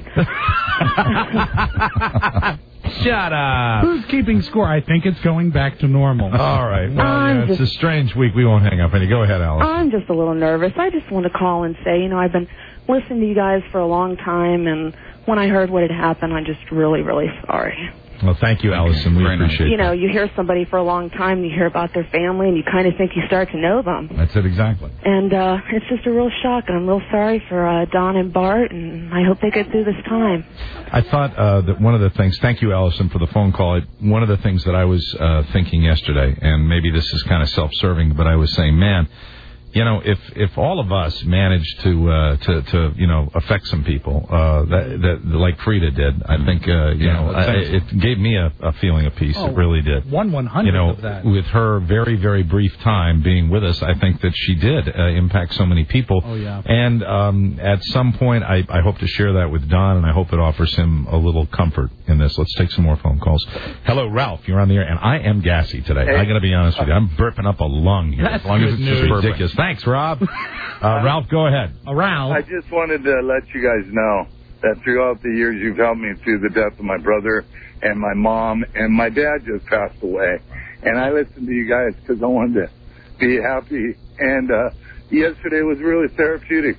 Shut up. Who's keeping score? I think it's going back to normal. All right. Well, I'm yeah, it's just- a strange week. We won't hang up any. Go ahead, Allison. I'm just a little nervous. I just want to call and say, you know, I've been listening to you guys for a long time, and when I heard what had happened, I'm just really, really sorry. Well, thank you, Allison. We appreciate You know, you hear somebody for a long time, and you hear about their family, and you kind of think you start to know them. that. That's it exactly. And uh, it's just a real shock, and I'm real sorry for uh, Don and Bart, and I hope they get through this time. I thought uh, that one of the things, thank you, Allison, for the phone call. It, one of the things that I was uh, thinking yesterday, and maybe this is kind of self-serving, but I was saying, man, you know, if if all of us managed to uh, to to you know affect some people uh, that that like Frida did, I think uh, you Yeah, know I, it gave me a, a feeling of peace. Oh, it really did. One one You hundred know, of that. with her very, very brief time being with us, I think that she did uh, impact so many people. Oh, yeah. And um, at some point, I, I hope to share that with Don, and I hope it offers him a little comfort in this. Let's take some more phone calls. Hello, Ralph. You're on the air, and I am gassy today. Hey. I got to be honest with you. I'm burping up a lung here. That's as long as good it's just news. ridiculous. Thanks, Rob. Uh, Ralph, go ahead. Uh, Ralph. I just wanted to let you guys know that throughout the years you've helped me through the death of my brother and my mom, and my dad just passed away. And I listened to you guys because I wanted to be happy. And uh, yesterday was really therapeutic for me.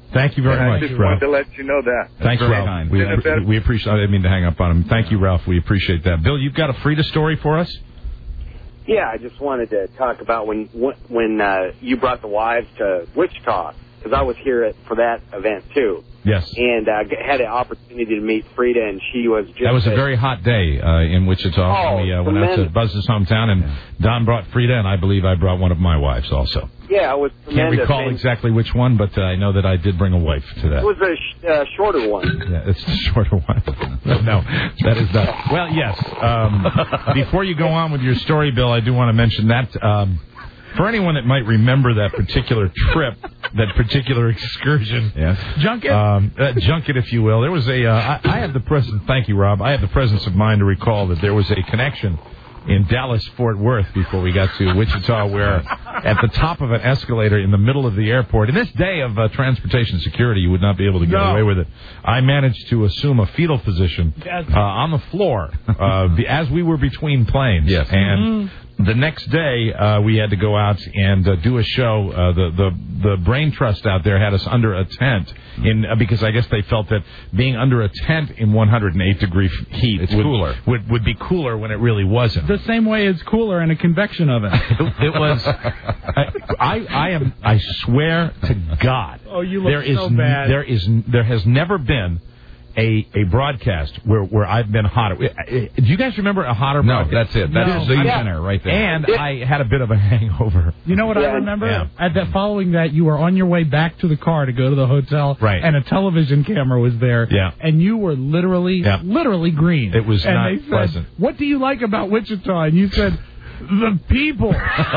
Thank you very and much, I just Ralph. wanted to let you know that. Thanks, very Ralph. kind. We, Been a better- we appreciate. I didn't mean to hang up on him. Thank you, Ralph. We appreciate that. Bill, you've got a Frida story for us? Yeah, I just wanted to talk about when when uh, you brought the wives to Wichita, because I was here at, for that event too. Yes. And uh, g- had an opportunity to meet Frida, and she was just... That was a a- very hot day uh, in Wichita. Oh, when we uh, went out to tremendous. Buzz's hometown, and Don brought Frida, and I believe I brought one of my wives also. Yeah, it was Can't tremendous. recall and exactly which one, but uh, I know that I did bring a wife to that. It was a sh- uh, shorter one. Yeah, it's the shorter one. No, that is not. Well, yes. Um, before you go on with your story, Bill, I do want to mention that um, for anyone that might remember that particular trip, that particular excursion, yes, junket, um, uh, junket, if you will. There was a. Uh, I, I had the presence. Thank you, Rob. I had the presence of mind to recall that there was a connection in Dallas Fort Worth before we got to Wichita, where at the top of an escalator in the middle of the airport, in this day of uh, transportation security, you would not be able to get No. away with it. I managed to assume a fetal position Yes. uh, on the floor uh, be- as we were between planes. Yes. And the next day, uh, we had to go out and uh, do a show. Uh, the, the the Brain Trust out there had us under a tent in uh, because I guess they felt that being under a tent in one hundred eight degree f- heat It's would, cooler. would would be cooler when it really wasn't. The same way it's cooler in a convection oven. It was. I, I I am. I swear to God. Oh, you look there is so bad. There is. There has never been a a broadcast where where I've been hotter. Do you guys remember a hotter? No, broadcast? that's it. That's No. the Yeah. center right there. And I had a bit of a hangover. You know what I remember? Yeah. At that, following that, you were on your way back to the car to go to the hotel, Right. and a television camera was there, Yeah. and you were literally, Yeah. literally green. It was and not they said, pleasant. "What do you like about Wichita?" And you said, "The people."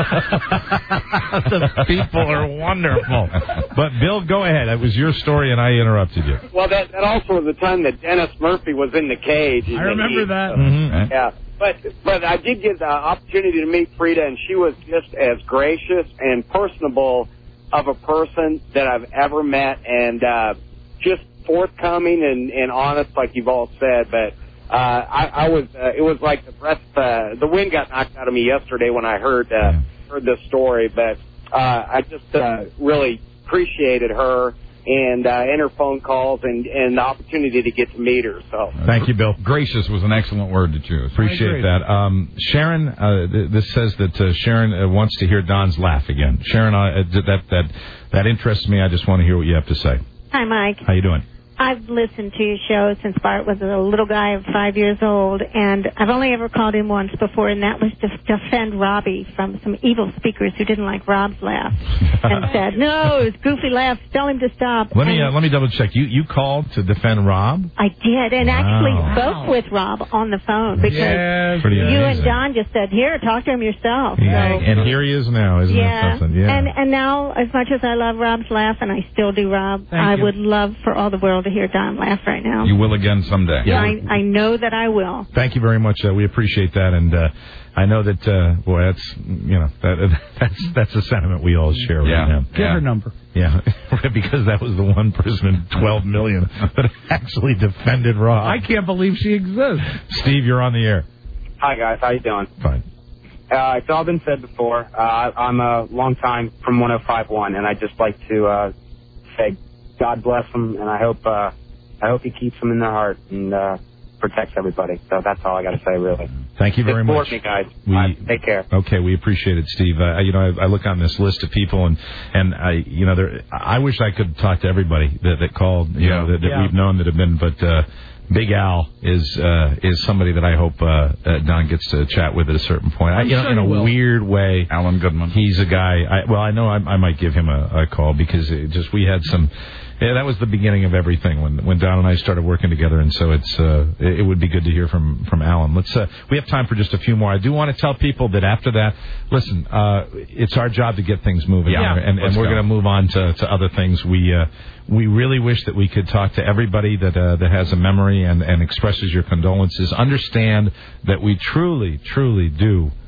The people are wonderful. But Bill, go ahead. That was your story, and I interrupted you. Well, that, that also was the time that Dennis Murphy was in the cage. I remember that. Mhm. Yeah, but but I did get the opportunity to meet Frida, and she was just as gracious and personable of a person that I've ever met, and uh, just forthcoming and, and honest, like you've all said. But uh, I, I was, uh, it was like the breath, uh, the wind got knocked out of me yesterday when I heard uh, heard this story. But uh, I just uh, really appreciated her and uh, and her phone calls and, and the opportunity to get to meet her. So Thank you, Bill. Gracious was an excellent word to choose. Appreciate that. Um, Sharon, uh, th- this says that uh, Sharon uh, wants to hear Don's laugh again. Sharon, uh, that that that interests me. I just want to hear what you have to say. Hi, Mike. How you doing? I've listened to your show since Bart was a little guy of five years old, and I've only ever called in once before, and that was to defend Robbie from some evil speakers who didn't like Rob's laugh and said, "No, it's goofy laughs. Tell him to stop." Let me And uh, let me double check. You you called to defend Rob? I did, and Wow. actually spoke with Rob on the phone because Yes, Pretty you amazing. and Don just said, "Here, talk to him yourself." Yeah, So, and here he is now, isn't yeah. that something? Yeah. And and now, as much as I love Rob's laugh, and I still do Rob, Thank I you. would love for all the world to hear Don laugh right now. You will again someday. Yeah, I, I know that I will. Thank you very much. Uh, we appreciate that, and uh, I know that uh, boy, that's you know that that's that's a sentiment we all share Yeah. right now. Give her number. Yeah, because that was the one person in twelve million that actually defended Rob. I can't believe she exists. Steve, you're on the air. Hi, guys. How you doing? Fine. Uh, it's all been said before. Uh, I'm a long time from one oh five point one, and I'd just like to uh, say God bless them, and I hope uh, I hope He keeps them in their heart and uh, protects everybody. So that's all I got to say, really. Thank you very Support much. me, guys. We, All right, take care. Okay, we appreciate it, Steve. Uh, you know, I, I look on this list of people, and and I, you know, there. I wish I could talk to everybody that, that called, you Yeah. know, that, that Yeah. we've known that have been, but. Uh, Big Al is uh, is somebody that I hope uh, uh, Don gets to chat with at a certain point. I, I'm you know, sure in he a will. weird way, Alan Goodman. He's a guy. I, well, I know I, I might give him a, a call because it just we had some. Yeah, that was the beginning of everything when when Don and I started working together, and so it's uh, it, it would be good to hear from from Alan. Let's uh, we have time for just a few more. I do want to tell people that after that, listen, uh, it's our job to get things moving, Yeah, here, and, let's and we're go. going to move on to, to other things. We uh, we really wish that we could talk to everybody that uh, that has a memory and, and expresses your condolences. Understand that we truly, truly do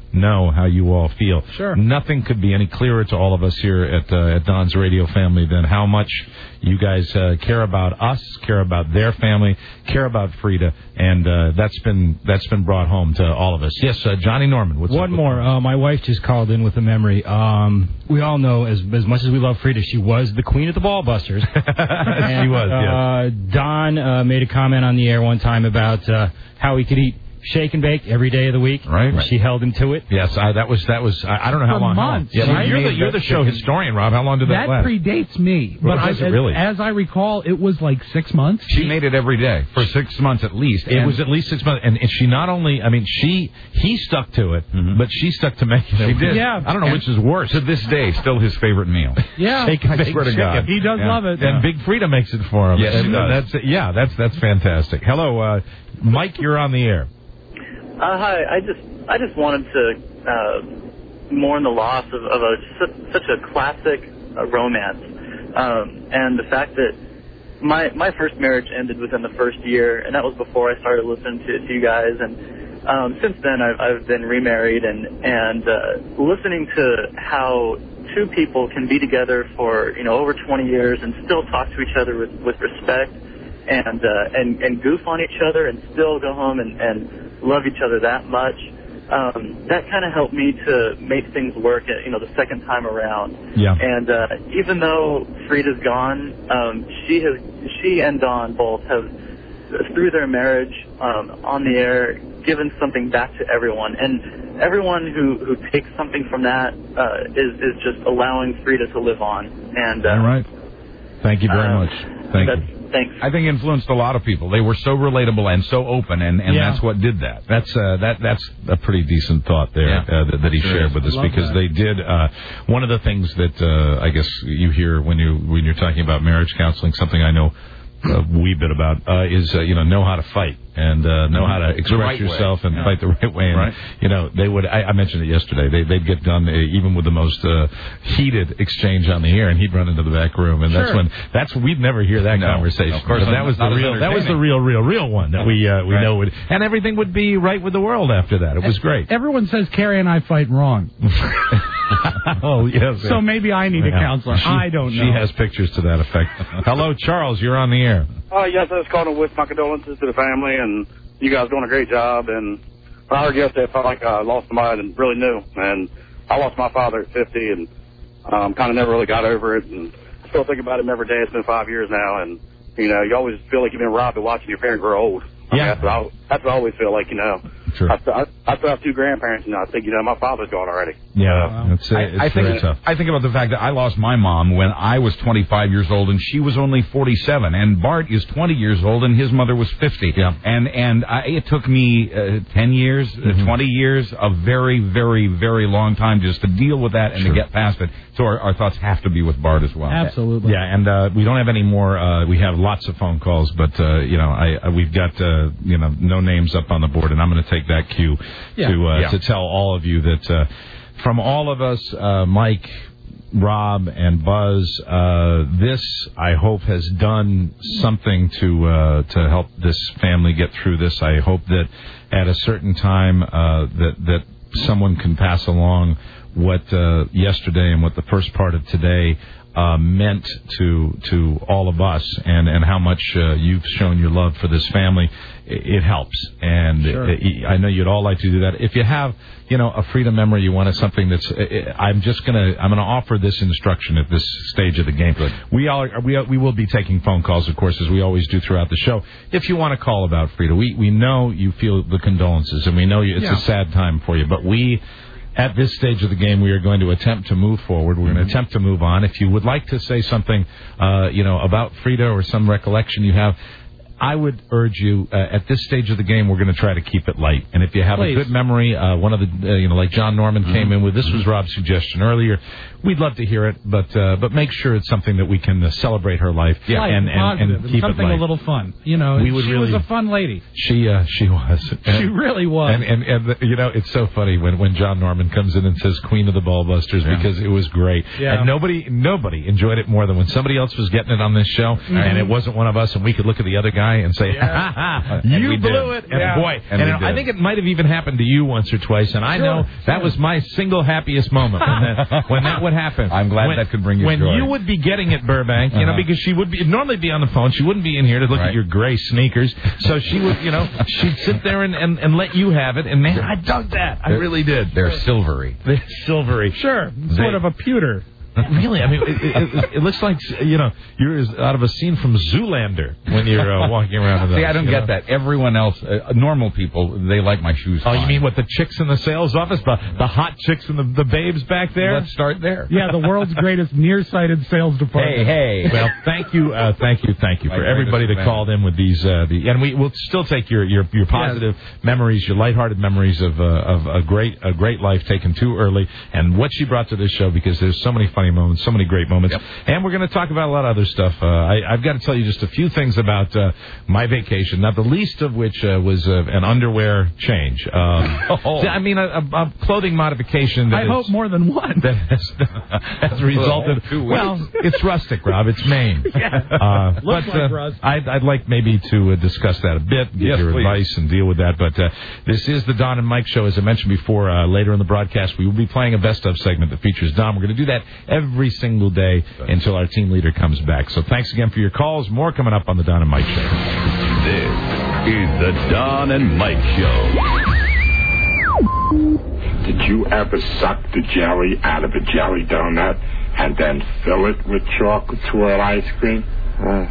know how you all feel. Sure. Nothing could be any clearer to all of us here at uh, at Don's Radio family than how much you guys uh, care about us, care about their family, care about Frida, and uh, that's been that's been brought home to all of us. Yes, uh, Johnny Norman. What's One up more. Uh, my wife just called in with a memory. Um, we all know, as as much as we love Frida, she was the queen of the ball busters. And, she was. Uh, yes. Don uh, made a comment on the air one time about uh, how he could eat shake and bake every day of the week. Right. right. She held him to it. Yes, I, that was that was. I, I don't know how For long. months, how long. Yeah, right? you're the you're the show historian, Rob. How long did that, That last? predates me. Well, But I, does it as, really? as I recall, it was like six months. She made it every day for six months at least. It and was at least six months, and, and she not only, I mean, she he stuck to it, Mm-hmm. but she stuck to making it. She did. Yeah. I don't know And which is worse. To this day, still his favorite meal. Yeah. Shake and I bake swear to chicken. God. He does Yeah. love it. And Big Frida makes it for him. Yes, and she does. That's yeah, that's that's fantastic. Hello, uh, Mike. You're on the air. Uh, hi, I just I just wanted to uh, mourn the loss of, of a su- such a classic uh, romance, um, and the fact that my my first marriage ended within the first year, and that was before I started listening to, to you guys. And um, since then, I've, I've been remarried, and and uh, listening to how two people can be together for you know over twenty years and still talk to each other with, with respect, and uh, and and goof on each other, and still go home and and love each other that much. Um, that kind of helped me to make things work, you know, the second time around. Yeah. And uh, even though Frida's gone, um, she has, she and Don both have, through their marriage um, on the air, given something back to everyone. And everyone who, who takes something from that uh, is is just allowing Frida to live on. And uh, All right. Thank you very uh, much. Thank you. Thanks. I think influenced a lot of people. They were so relatable and so open, and, and Yeah. that's what did that. That's uh, that that's a pretty decent thought there Yeah. uh, that, that he Sure shared is. with us, Love because that. they did. Uh, one of the things that uh, I guess you hear when you when you're talking about marriage counseling, something I know a wee bit about, uh, is uh, you know know how to fight and uh, know how to The express right way. yourself and Yeah. fight the right way. And, Right. You know they would. I, I mentioned it yesterday. They they'd get done uh, even with the most uh, heated exchange on the air, and he'd run into the back room, and that's Sure. when that's we'd never hear that No. conversation. Of course But that not. was the Not as real. That was the entertaining. real, real, real one that we uh, we Right. know would, and everything would be right with the world after that. It was great. Everyone says Carrie and I fight wrong. Oh yes. So maybe I need a Yeah. counselor. She- I don't know. She has pictures to that effect. Hello, Charles. You're on the air. Oh, yes, I was calling with my condolences to the family, and you guys doing a great job. And when I heard yesterday, I felt like I lost somebody that really knew. And I lost my father at fifty, and um, kind of never really got over it. And I still think about him every day. It's been five years now, and, you know, you always feel like you've been robbed of watching your parent grow old. I mean, Yeah. that's what, I, that's what I always feel like, you know. Sure. I, I, I still have two grandparents, and I think, you know, my father's gone already. Yeah, it's, uh, I, it's I very think tough. I think about the fact that I lost my mom when I was twenty-five years old and she was only forty-seven, and Bart is twenty years old and his mother was fifty. Yeah. And and I, it took me uh, ten years, Mm-hmm. uh, twenty years, a very very very long time just to deal with that and Sure. to get past it. So our, our thoughts have to be with Bart as well. Absolutely. Yeah, and uh, we don't have any more. Uh, we have lots of phone calls, but uh, you know, I, I we've got uh, you know no names up on the board, and I'm going to take that cue Yeah. to uh, Yeah. to tell all of you that uh, from all of us, uh, Mike, Rob, and Buzz, uh, this I hope has done something to uh, to help this family get through this. I hope that at a certain time uh, that that someone can pass along what uh, yesterday and what the first part of today uh, meant to to all of us, and, and how much uh, you've shown your love for this family. It, it helps, and Sure. it, I know you'd all like to do that. If you have, you know, a Frida memory, you wanted something that's. I'm just gonna I'm gonna offer this instruction at this stage of the game. Good. We all we we will be taking phone calls, of course, as we always do throughout the show. If you want to call about Frida, we we know you feel the condolences, and we know you, it's Yeah. a sad time for you, but we. At this stage of the game, we are going to attempt to move forward. We're going to attempt to move on. If you would like to say something, uh, you know, about Frida or some recollection you have, I would urge you, uh, at this stage of the game, we're going to try to keep it light. And if you have Please. a good memory, uh, one of the, uh, you know, like John Norman Mm-hmm. came in with, this was Rob's suggestion earlier, we'd love to hear it, but uh, but make sure it's something that we can uh, celebrate her life Yeah. Light, and, and, positive, and keep something it light. a little fun. You know, We would she really- was a fun lady. She uh, she was. She really was. And and, and the, you know, it's so funny when, when John Norman comes in and says Queen of the Ballbusters, Yeah. because it was great. Yeah. And nobody nobody enjoyed it more than when somebody else was getting it on this show, and it wasn't one of us, and we could look at the other guy guy and say, Yeah. ha ha ha, And you we blew did. it. And Yeah. boy, And and, we I did. think it might have even happened to you once or twice, and I Sure, know that sure. was my single happiest moment when that, when that would happen. I'm glad when, that could bring you When joy. you would be getting it, Burbank, you know, Uh-huh. because she would be normally be on the phone. She wouldn't be in here to look Right. at your gray sneakers. So she would, you know, she'd sit there and, and, and let you have it. And man, I dug that. I They're- really did. They're silvery. They're silvery. Sure, sort of a pewter. Really, I mean, it, it, it looks like, you know, you're as out of a scene from Zoolander when you're uh, walking around in those. See, I don't you get know? that. Everyone else, uh, normal people, they like my shoes. Oh, you fine. mean what, the chicks in the sales office? The the hot chicks and the, the babes back there? Let's start there. Yeah, the world's greatest nearsighted sales department. Hey, hey. Well, thank you, uh, thank you, thank you My for everybody that greatest called in with these. Uh, the, and we will still take your your, your positive memories, your lighthearted memories of uh, of a great a great life taken too early, and what she brought to this show, because there's so many funny moments, so many great moments, Yep. and we're going to talk about a lot of other stuff. Uh, I, I've got to tell you just a few things about uh, my vacation, not the least of which uh, was uh, an underwear change. Um, Oh. I mean, a, a, a clothing modification. That I is- hope more than one. that has, has resulted. Two weeks. Well, it's rustic, Rob. It's Maine. Uh, Looks but like uh, rust. I'd, I'd like maybe to uh, discuss that a bit, give Yes, your please. advice, and deal with that. But uh, this is the Don and Mike show. As I mentioned before, uh, later in the broadcast, we will be playing a best-of segment that features Don. We're going to do that every single day until our team leader comes back. So thanks again for your calls. More coming up on the Don and Mike show. This is the Don and Mike Show. Did you ever suck the jelly out of a jelly donut and then fill it with chocolate swirl ice cream? Uh,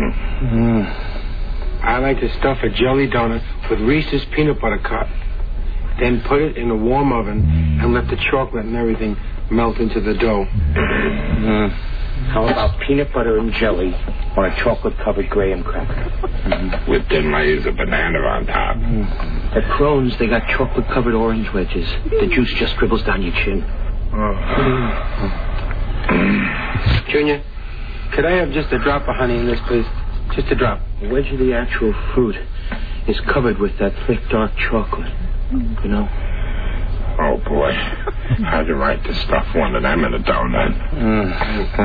mm. I like to stuff a jelly donut with Reese's peanut butter cup, then put it in a warm oven and let the chocolate and everything melt into the dough. Mm. How about peanut butter and jelly on a chocolate-covered graham cracker? Mm-hmm. With thin layers of banana on top. Mm. At Crohn's, they got chocolate-covered orange wedges. The juice just dribbles down your chin. Mm. Junior, could I have just a drop of honey in this, please? Just a drop. The wedge of the actual fruit is covered with that thick, dark chocolate. You know? Oh, boy. How'd you like to stuff one of them in a donut? Mm.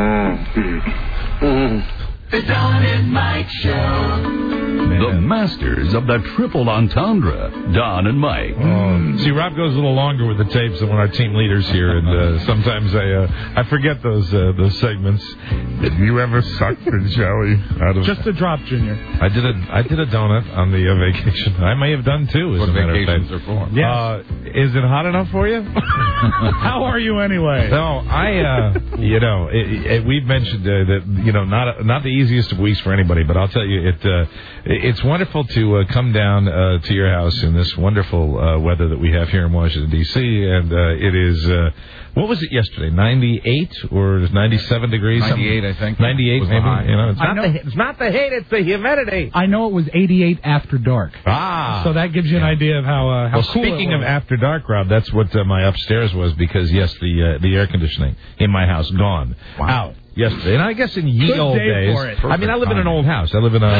Mm. Mm. The Don and Mike Show. The masters of the triple entendre, Don and Mike. Oh, see, Rob goes a little longer with the tapes than when our team leader's here, and uh, sometimes I uh, I forget those uh, those segments. Did you ever suck the jelly out of? Just a drop, Junior. I did a I did a donut on the uh, vacation. I may have done two. As What a matter of vacations fact. are for. Yes. Uh, is it hot enough for you? How are you anyway? No, I, uh, you know, it, it, we've mentioned uh, that, you know, not not the easiest of weeks for anybody, but I'll tell you, it uh, it's wonderful to uh, come down uh, to your house in this wonderful uh, weather that we have here in Washington, D C, and uh, it is, uh, what was it yesterday, ninety-eight or ninety-seven degrees? ninety-eight, I think. ninety-eight, was the maybe. high. You know, it's I not, know- the, it's not the heat, it's the humidity. I know it was eighty-eight after dark. Ah. So that gives you an idea of how uh, how Well, cool speaking it of was. after dark, Rob, that's what uh, my upstairs was, because yes, the uh, the air conditioning in my house gone out yesterday, and I guess in ye Good old day days. for it. I mean, I live in an old house. I live in a.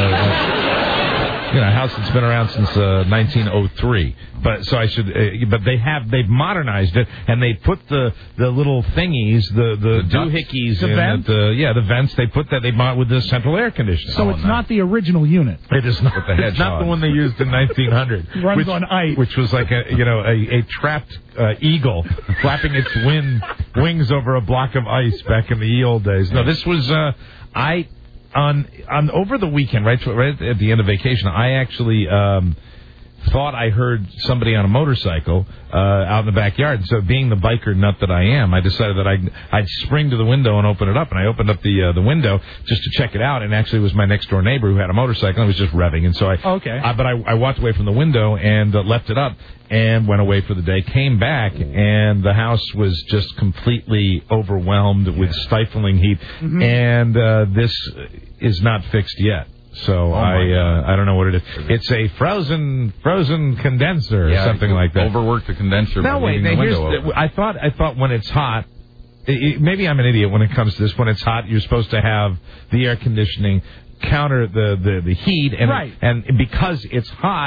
a You know, a house that's been around since uh, nineteen oh three, but so I should. Uh, but they have they've modernized it, and they put the, the little thingies, the the, The ducts? doohickeys, The in vents? it, uh, yeah, the vents. They put that they mod with the central air conditioning. So it's not the original unit. It is not. the It's not the hedgehog. one they used in nineteen hundred. Runs which, on ice. Which was like a you know a, a trapped uh, eagle flapping its wing, wings over a block of ice back in the ye old days. No, this was uh, I on on over the weekend, right right at the end of vacation. I actually. Um, thought I heard somebody on a motorcycle uh, out in the backyard. So being the biker nut that I am, I decided that I'd, I'd spring to the window and open it up. And I opened up the uh, the window just to check it out. And actually it was my next door neighbor who had a motorcycle and was just revving. And so I, okay. I but I, I walked away from the window and uh, left it up and went away for the day, came back, and the house was just completely overwhelmed with stifling heat. Mm-hmm. And uh, this is not fixed yet. So Oh I uh, I don't know what it is. It's a frozen frozen condenser or Yeah, something you like that. Overwork the condenser. No, by wait. leaving Now, the here's window the, open. I thought I thought when it's hot, it, it, maybe I'm an idiot when it comes to this. When it's hot, you're supposed to have the air conditioning counter the, the, the heat, and Right. and because it's hot,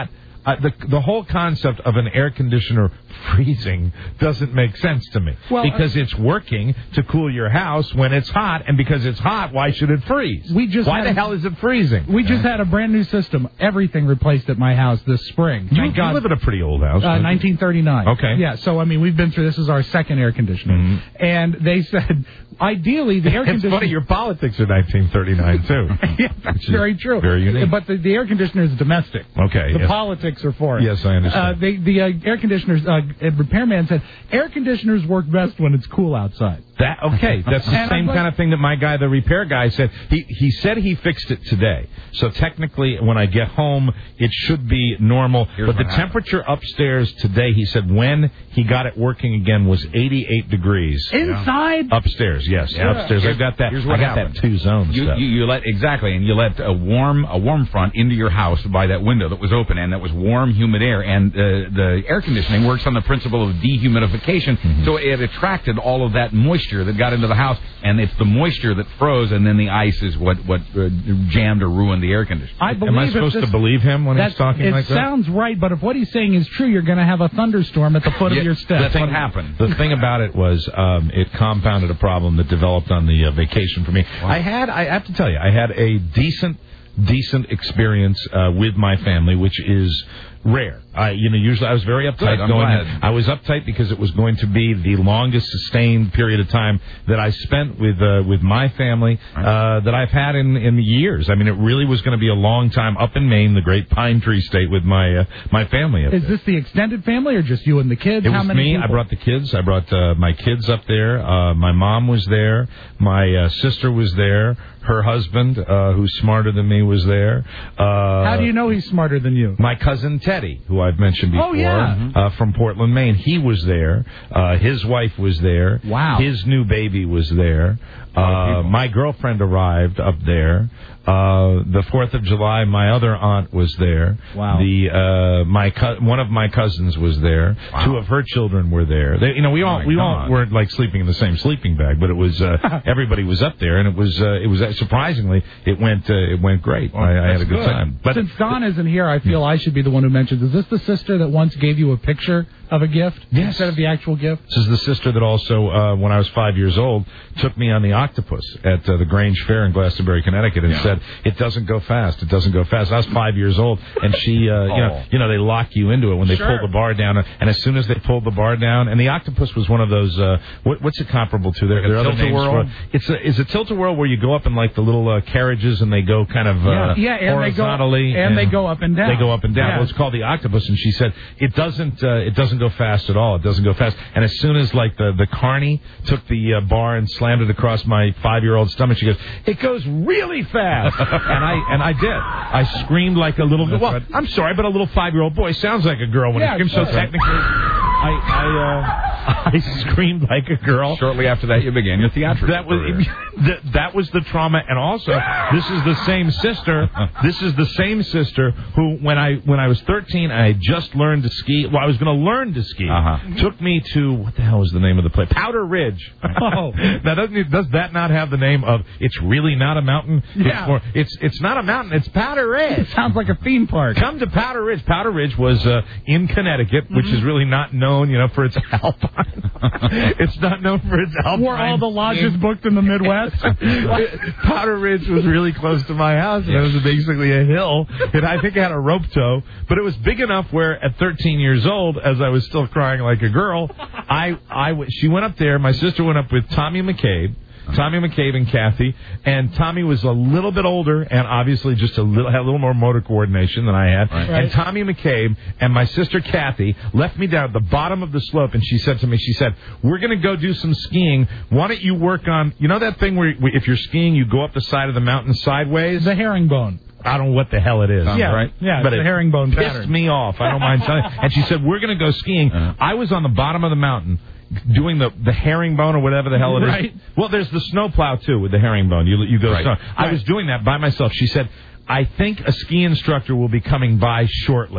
uh, the the whole concept of an air conditioner freezing doesn't make sense to me. Well, because uh, it's working to cool your house when it's hot, and because it's hot, why should it freeze? We just why had the a, hell is it freezing? We just had a brand new system. Everything replaced at my house this spring. You, Thank you God. live in a pretty old house. Uh, nineteen thirty-nine. Okay. Yeah, so, I mean, we've been through, this is our second air conditioner. Mm-hmm. And they said, ideally, the air It's conditioner... funny, your politics are nineteen thirty-nine, too. Yeah, that's very true. Very unique. But the, the air conditioner is domestic. Okay. The yes. politics are foreign. Yes, I understand. Uh, they, the uh, air conditioners, uh, repairman said, air conditioners work best when it's cool outside. That okay? That's the And same like, kind of thing that my guy, the repair guy, said. He he said he fixed it today. So technically, when I get home, it should be normal. Here's but the what temperature upstairs today, he said, when he got it working again, was eighty-eight degrees. Inside? Upstairs, yes, Yeah. upstairs. I've got that. Here's what I got happened. that two zone You, stuff. you, you let exactly, and you let a warm a warm front into your house by that window that was open, and that was warm, humid air. And uh, the air conditioning works on the principle of dehumidification, Mm-hmm. so it attracted all of that moisture that got into the house, and it's the moisture that froze, and then the ice is what what uh, jammed or ruined the air conditioner. I believe Am I if supposed this- to believe him when he's That's- talking it like that? sounds right, but if what he's saying is true, you're going to have a thunderstorm at the foot Yeah, of your steps. that's what happened. The thing about it was um, it compounded a problem that developed on the uh, vacation for me. I had, I have to tell you, I had a decent, decent experience uh, with my family, which is rare. I, you know, usually I was very uptight Good, I'm going glad. in. I was uptight because it was going to be the longest sustained period of time that I spent with uh, with my family uh, that I've had in, in years. I mean, it really was going to be a long time up in Maine, the great pine tree state, with my uh, my family up Is there. this the extended family or just you and the kids? It How was many me. people? I brought the kids. I brought uh, my kids up there. Uh, my mom was there. My uh, sister was there. Her husband, uh, who's smarter than me, was there. Uh, How do you know he's smarter than you? My cousin Teddy, who I've mentioned before, Oh, yeah. uh, from Portland, Maine, he was there. Uh, his wife was there. Wow. His new baby was there. Uh, my girlfriend arrived up there. Uh, the Fourth of July, my other aunt was there. Wow. The uh, my co- one of my cousins was there. Wow. Two of her children were there. They, you know, we all my we all God. weren't like sleeping in the same sleeping bag, but it was uh, everybody was up there, and it was uh, it was uh, surprisingly it went uh, it went great. I, I had a good, good. time. But Since Don isn't here, I feel I should be the one who mentions. Is this the sister that once gave you a picture of a gift Yes. instead of the actual gift? This is the sister that also, uh, when I was five years old, took me on the octopus at uh, the Grange Fair in Glastonbury, Connecticut, and Yeah. said, "It doesn't go fast. It doesn't go fast." I was five years old, and she, uh, you know, you know, they lock you into it when they Sure. pull the bar down, and as soon as they pulled the bar down, and the octopus was one of those. Uh, what, what's it comparable to? There, Like a there are other names tilt-a-whirl? for it. It's a, is a tilt-a-whirl where you go up in like the little uh, carriages and they go kind of uh, Yeah, and they go- horizontally, and they go up and down. They go up and down. Yeah. Well, it's called the octopus, and she said it doesn't. Uh, it doesn't go fast at all. It doesn't go fast. And as soon as like the the carney took the uh, bar and slammed it across my five year old stomach, she goes, "It goes really fast." and I and I did. I screamed like a little. Well, I'm sorry, but a little five year old boy sounds like a girl when Yeah, he screams. So sure. technically, I I, uh, I screamed like a girl. Shortly after that, you began your theatrical That was career. that, that was the trauma, and also this is the same sister. This is the same sister who, when I when I was thirteen, I had just learned to ski. Well, I was going to learn to ski. Uh-huh. Took me to what the hell is the name of the place? Powder Ridge. Oh. Now doesn't it, does that not have the name of? It's really not a mountain. Yeah. It's, more, it's it's not a mountain. It's Powder Ridge. It sounds like a theme park. Come to Powder Ridge. Powder Ridge was uh, in Connecticut, which Mm-hmm. is really not known, you know, for its alpine. it's not known for its alpine. Were all the lodges booked in the Midwest? Powder Ridge was really close to my house, and it was basically a hill. And I think it had a rope tow, but it was big enough where at thirteen years old, as I was still crying like a girl, I, I, w- she went up there. My sister went up with Tommy McCabe. Tommy McCabe and Kathy, and Tommy was a little bit older and obviously just a little had a little more motor coordination than I had. Right. And Tommy McCabe and my sister Kathy left me down at the bottom of the slope, and she said to me, she said, "We're going to go do some skiing. Why don't you work on, you know that thing where if you're skiing, you go up the side of the mountain sideways? The herringbone. I don't know what the hell it is. Yeah, right? yeah, but it's it a herringbone pissed pattern. me off. I don't mind telling you. And she said, "We're going to go skiing." Uh-huh. I was on the bottom of the mountain doing the the herringbone or whatever the hell it is. Right. Well, there's the snowplow too with the herringbone. You you go Right. snow. I was doing that by myself. She said, "I think a ski instructor will be coming by shortly."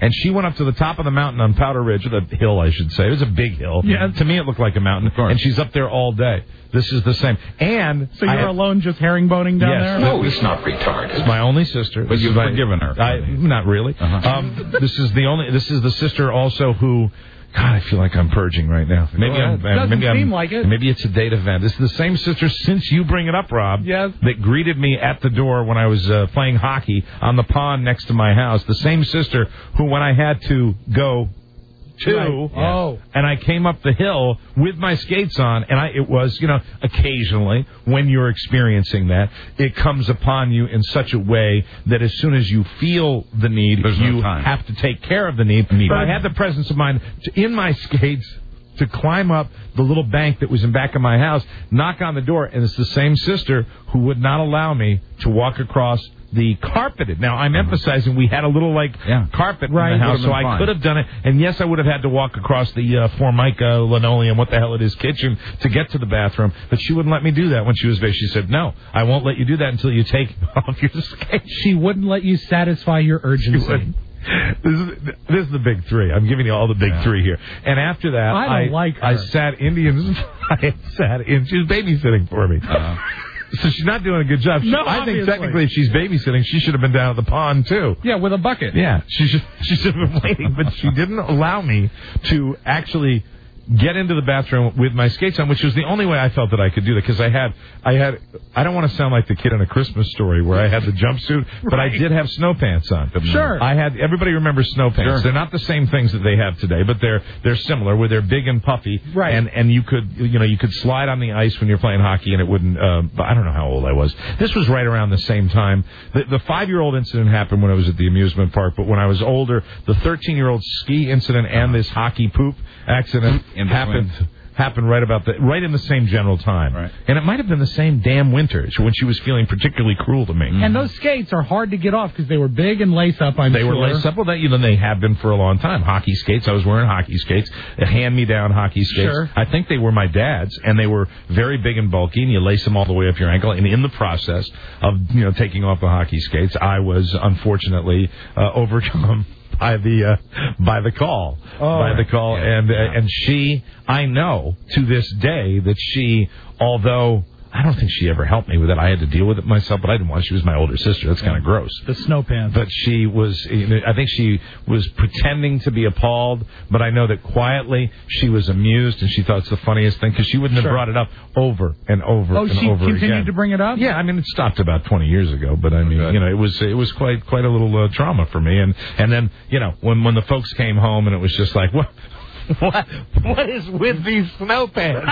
And she went up to the top of the mountain on Powder Ridge, or the hill, I should say. It was a big hill. Yeah. To me, it looked like a mountain. And she's up there all day. This is the same. And so you're I, alone just herringboning down yes, there? No, he's not retarded. It's my only sister. But you've my, forgiven her. I, not really. Uh-huh. Um, this is the only. This is the sister also who. God, I feel like I'm purging right now. Maybe I'm. Doesn't maybe I'm, seem like it. Maybe it's a date event. This is the same sister, since you bring it up, Rob, yes. that greeted me at the door when I was uh, playing hockey on the pond next to my house. The same sister who, when I had to go to, right. oh. and I came up the hill with my skates on, and I it was, you know, occasionally when you're experiencing that, it comes upon you in such a way that as soon as you feel the need, There's you no time. have to take care of the need. But I had the presence of mind to, in my skates to climb up the little bank that was in back of my house, knock on the door, and it's the same sister who would not allow me to walk across the carpeted. Now, I'm uh-huh. emphasizing we had a little, like, yeah. carpet right. in the house, so I fine. could have done it. And, yes, I would have had to walk across the uh, Formica linoleum, what the hell it is, kitchen, to get to the bathroom. But she wouldn't let me do that when she was there. She said, no, I won't let you do that until you take off your skates. She wouldn't let you satisfy your urgency. This is, this is the big three. I'm giving you all the big yeah. three here. And after that, I don't I, like her. I sat Indians. I sat in. She was babysitting for me. Uh-huh. So she's not doing a good job. She, No, I obviously. think technically if she's babysitting, she should have been down at the pond, too. Yeah, with a bucket. Yeah, she should, she should have been waiting, but she didn't allow me to actually get into the bathroom with my skates on, which was the only way I felt that I could do that, because I had, I had, I don't want to sound like the kid in A Christmas Story where I had the jumpsuit, but right. I did have snow pants on. Sure. I had, everybody remembers snow pants. Sure. They're not the same things that they have today, but they're, they're similar, where they're big and puffy. Right. And, and you could, you know, you could slide on the ice when you're playing hockey and it wouldn't, uh, I don't know how old I was. This was right around the same time. The, the five-year-old incident happened when I was at the amusement park, but when I was older, the thirteen-year-old ski incident and this hockey poop accident In happened. Happened right about the right in the same general time, right. And it might have been the same damn winter when she was feeling particularly cruel to me. And those skates are hard to get off because they were big and lace up. I'm they sure were lace up. Well, that you know they have been for a long time. Hockey skates. I was wearing hockey skates, hand me down hockey skates. Sure. I think they were my dad's, and they were very big and bulky. And you lace them all the way up your ankle. And in the process of you know taking off the hockey skates, I was unfortunately uh, overcome. By the uh, by the call, oh, by the call, yeah, and uh, yeah. and she, I know to this day that she, although I don't think she ever helped me with it, I had to deal with it myself, but I didn't want. She was my older sister. That's kind of gross. The snow pants. But she was, you know, I think she was pretending to be appalled, but I know that quietly she was amused and she thought it's the funniest thing because she wouldn't Sure. have brought it up over and over oh, and she over continued again. to bring it up? Yeah, I mean it stopped about twenty years ago, but I mean, Okay. you know, it was it was quite quite a little uh, trauma for me. And and then you know when when the folks came home and it was just like what. What what is with these snow pants?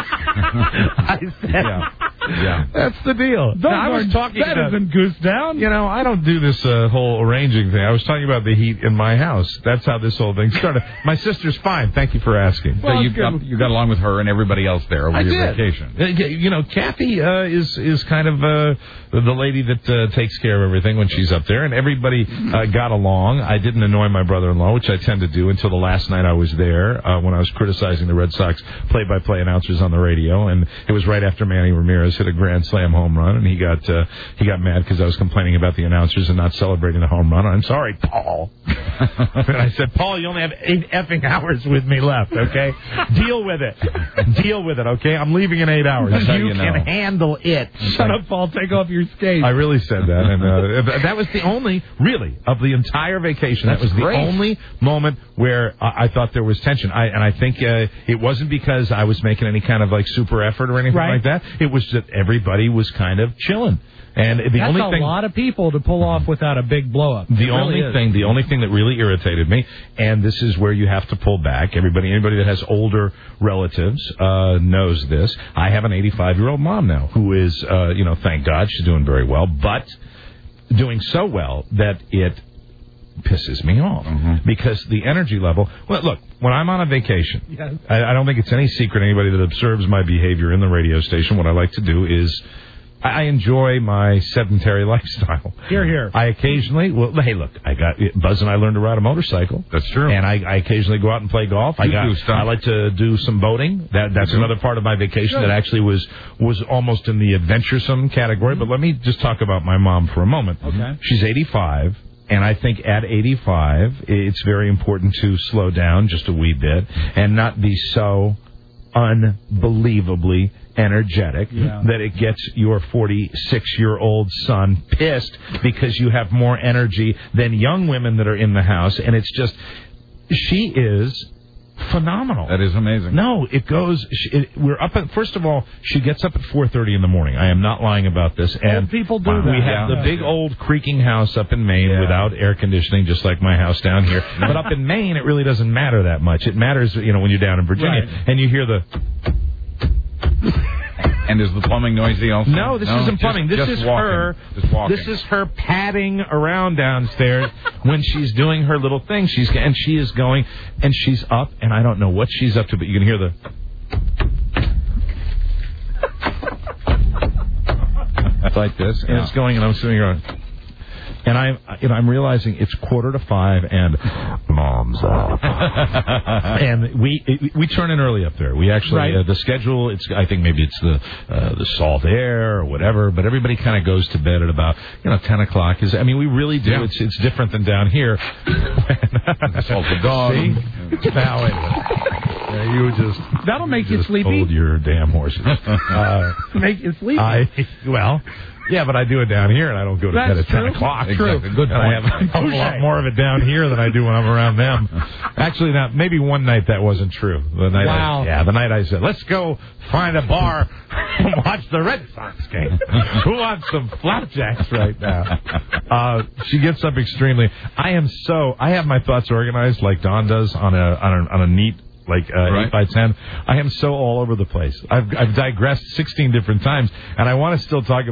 I said, Yeah. Yeah. that's the deal. Those Now, I was aren't- talking that about, isn't goose down. you know, I don't do this uh, whole arranging thing. I was talking about the heat in my house. That's how this whole thing started. My sister's fine. Thank you for asking. So you got, you got along with her and everybody else there over I your did. vacation. Uh, You know, Kathy uh, is is kind of uh, the lady that uh, takes care of everything when she's up there, and everybody uh, got along. I didn't annoy my brother-in-law, which I tend to do, until the last night I was there uh, when I was criticizing the Red Sox play-by-play announcers on the radio, and it was right after Manny Ramirez hit a grand slam home run, and he got uh, he got mad because I was complaining about the announcers and not celebrating the home run. I'm sorry, Paul. And I said, Paul, you only have eight effing hours with me left, okay? Deal with it. Deal with it, okay? I'm leaving in eight hours. That's how You you can know. handle it. Shut up, Paul. Take off your skates. I really said that, and uh, that was the only, really, of the entire vacation. That's that was great. the only moment where I, I thought there was tension. I, and I think uh, it wasn't because I was making any kind of like super effort or anything Right. like that. It was that everybody was kind of chilling. And the That's only a thing, lot of people to pull off without a big blow up. the only thing, the only thing that really irritated me, and this is where you have to pull back. Everybody, anybody that has older relatives uh, knows this. I have an eighty-five-year-old mom now who is, uh, you know, thank God, she's doing very well, but doing so well that it pisses me off Mm-hmm. because the energy level. Well, look, when I'm on a vacation, Yes. I, I don't think it's any secret. Anybody that observes my behavior in the radio station, what I like to do is. I enjoy my sedentary lifestyle. Here, here. I occasionally, well, hey, look, I got Buzz and I learned to ride a motorcycle. That's true. And I, I occasionally go out and play golf. I You got, do stuff. I like to do some boating. That that's another part of my vacation Good. that actually was was almost in the adventuresome category. But let me just talk about my mom for a moment. Okay. She's eighty-five. and I think at eighty-five, it's very important to slow down just a wee bit and not be so unbelievably energetic Yeah. that it gets your forty-six-year-old son pissed because you have more energy than young women that are in the house. And it's just, she is phenomenal. That is amazing. No, it goes, it, we're up at, first of all, she gets up at four thirty in the morning. I am not lying about this. And Old people do we that. have Yeah. the big old creaking house up in Maine Yeah. without air conditioning, just like my house down here. But up in Maine, it really doesn't matter that much. It matters, you know, when you're down in Virginia. Right. And you hear the... And is the plumbing noisy also? No, this isn't just- plumbing. This just is walking. her. Just walking. This is her padding around downstairs when she's doing her little thing. She's and she is going, and she's up, and I don't know what she's up to, but you can hear the. It's like this, and Yeah. it's going, and I'm sitting here, going, and I'm, you know, I'm realizing it's quarter to five, and mom's up, and we we turn in early up there. We actually Right. uh, the schedule. It's I think maybe it's the uh, the salt air or whatever, but everybody kind of goes to bed at about you know ten o'clock. Is I mean we really do. Yeah. It's it's different than down here. Salt the dog. See? Now wait a minute. Yeah, you just That'll make you just sleepy. Hold your damn horses. Uh, Make you sleepy. I well. Yeah, but I do it down here, and I don't go to That's bed at ten true. o'clock. True. Exactly. Good point. I have a whole lot more of it down here than I do when I'm around them. Actually, now maybe one night that wasn't true. The night Wow. I, yeah, the night I said, "Let's go find a bar and watch the Red Sox game." Who wants some flapjacks right now? Uh, she gets up extremely. I am so. I have my thoughts organized like Dawn does on a on a, on a neat. Like uh, Right. eight by ten. I am so all over the place. I've, I've digressed sixteen different times, and I want to still talk about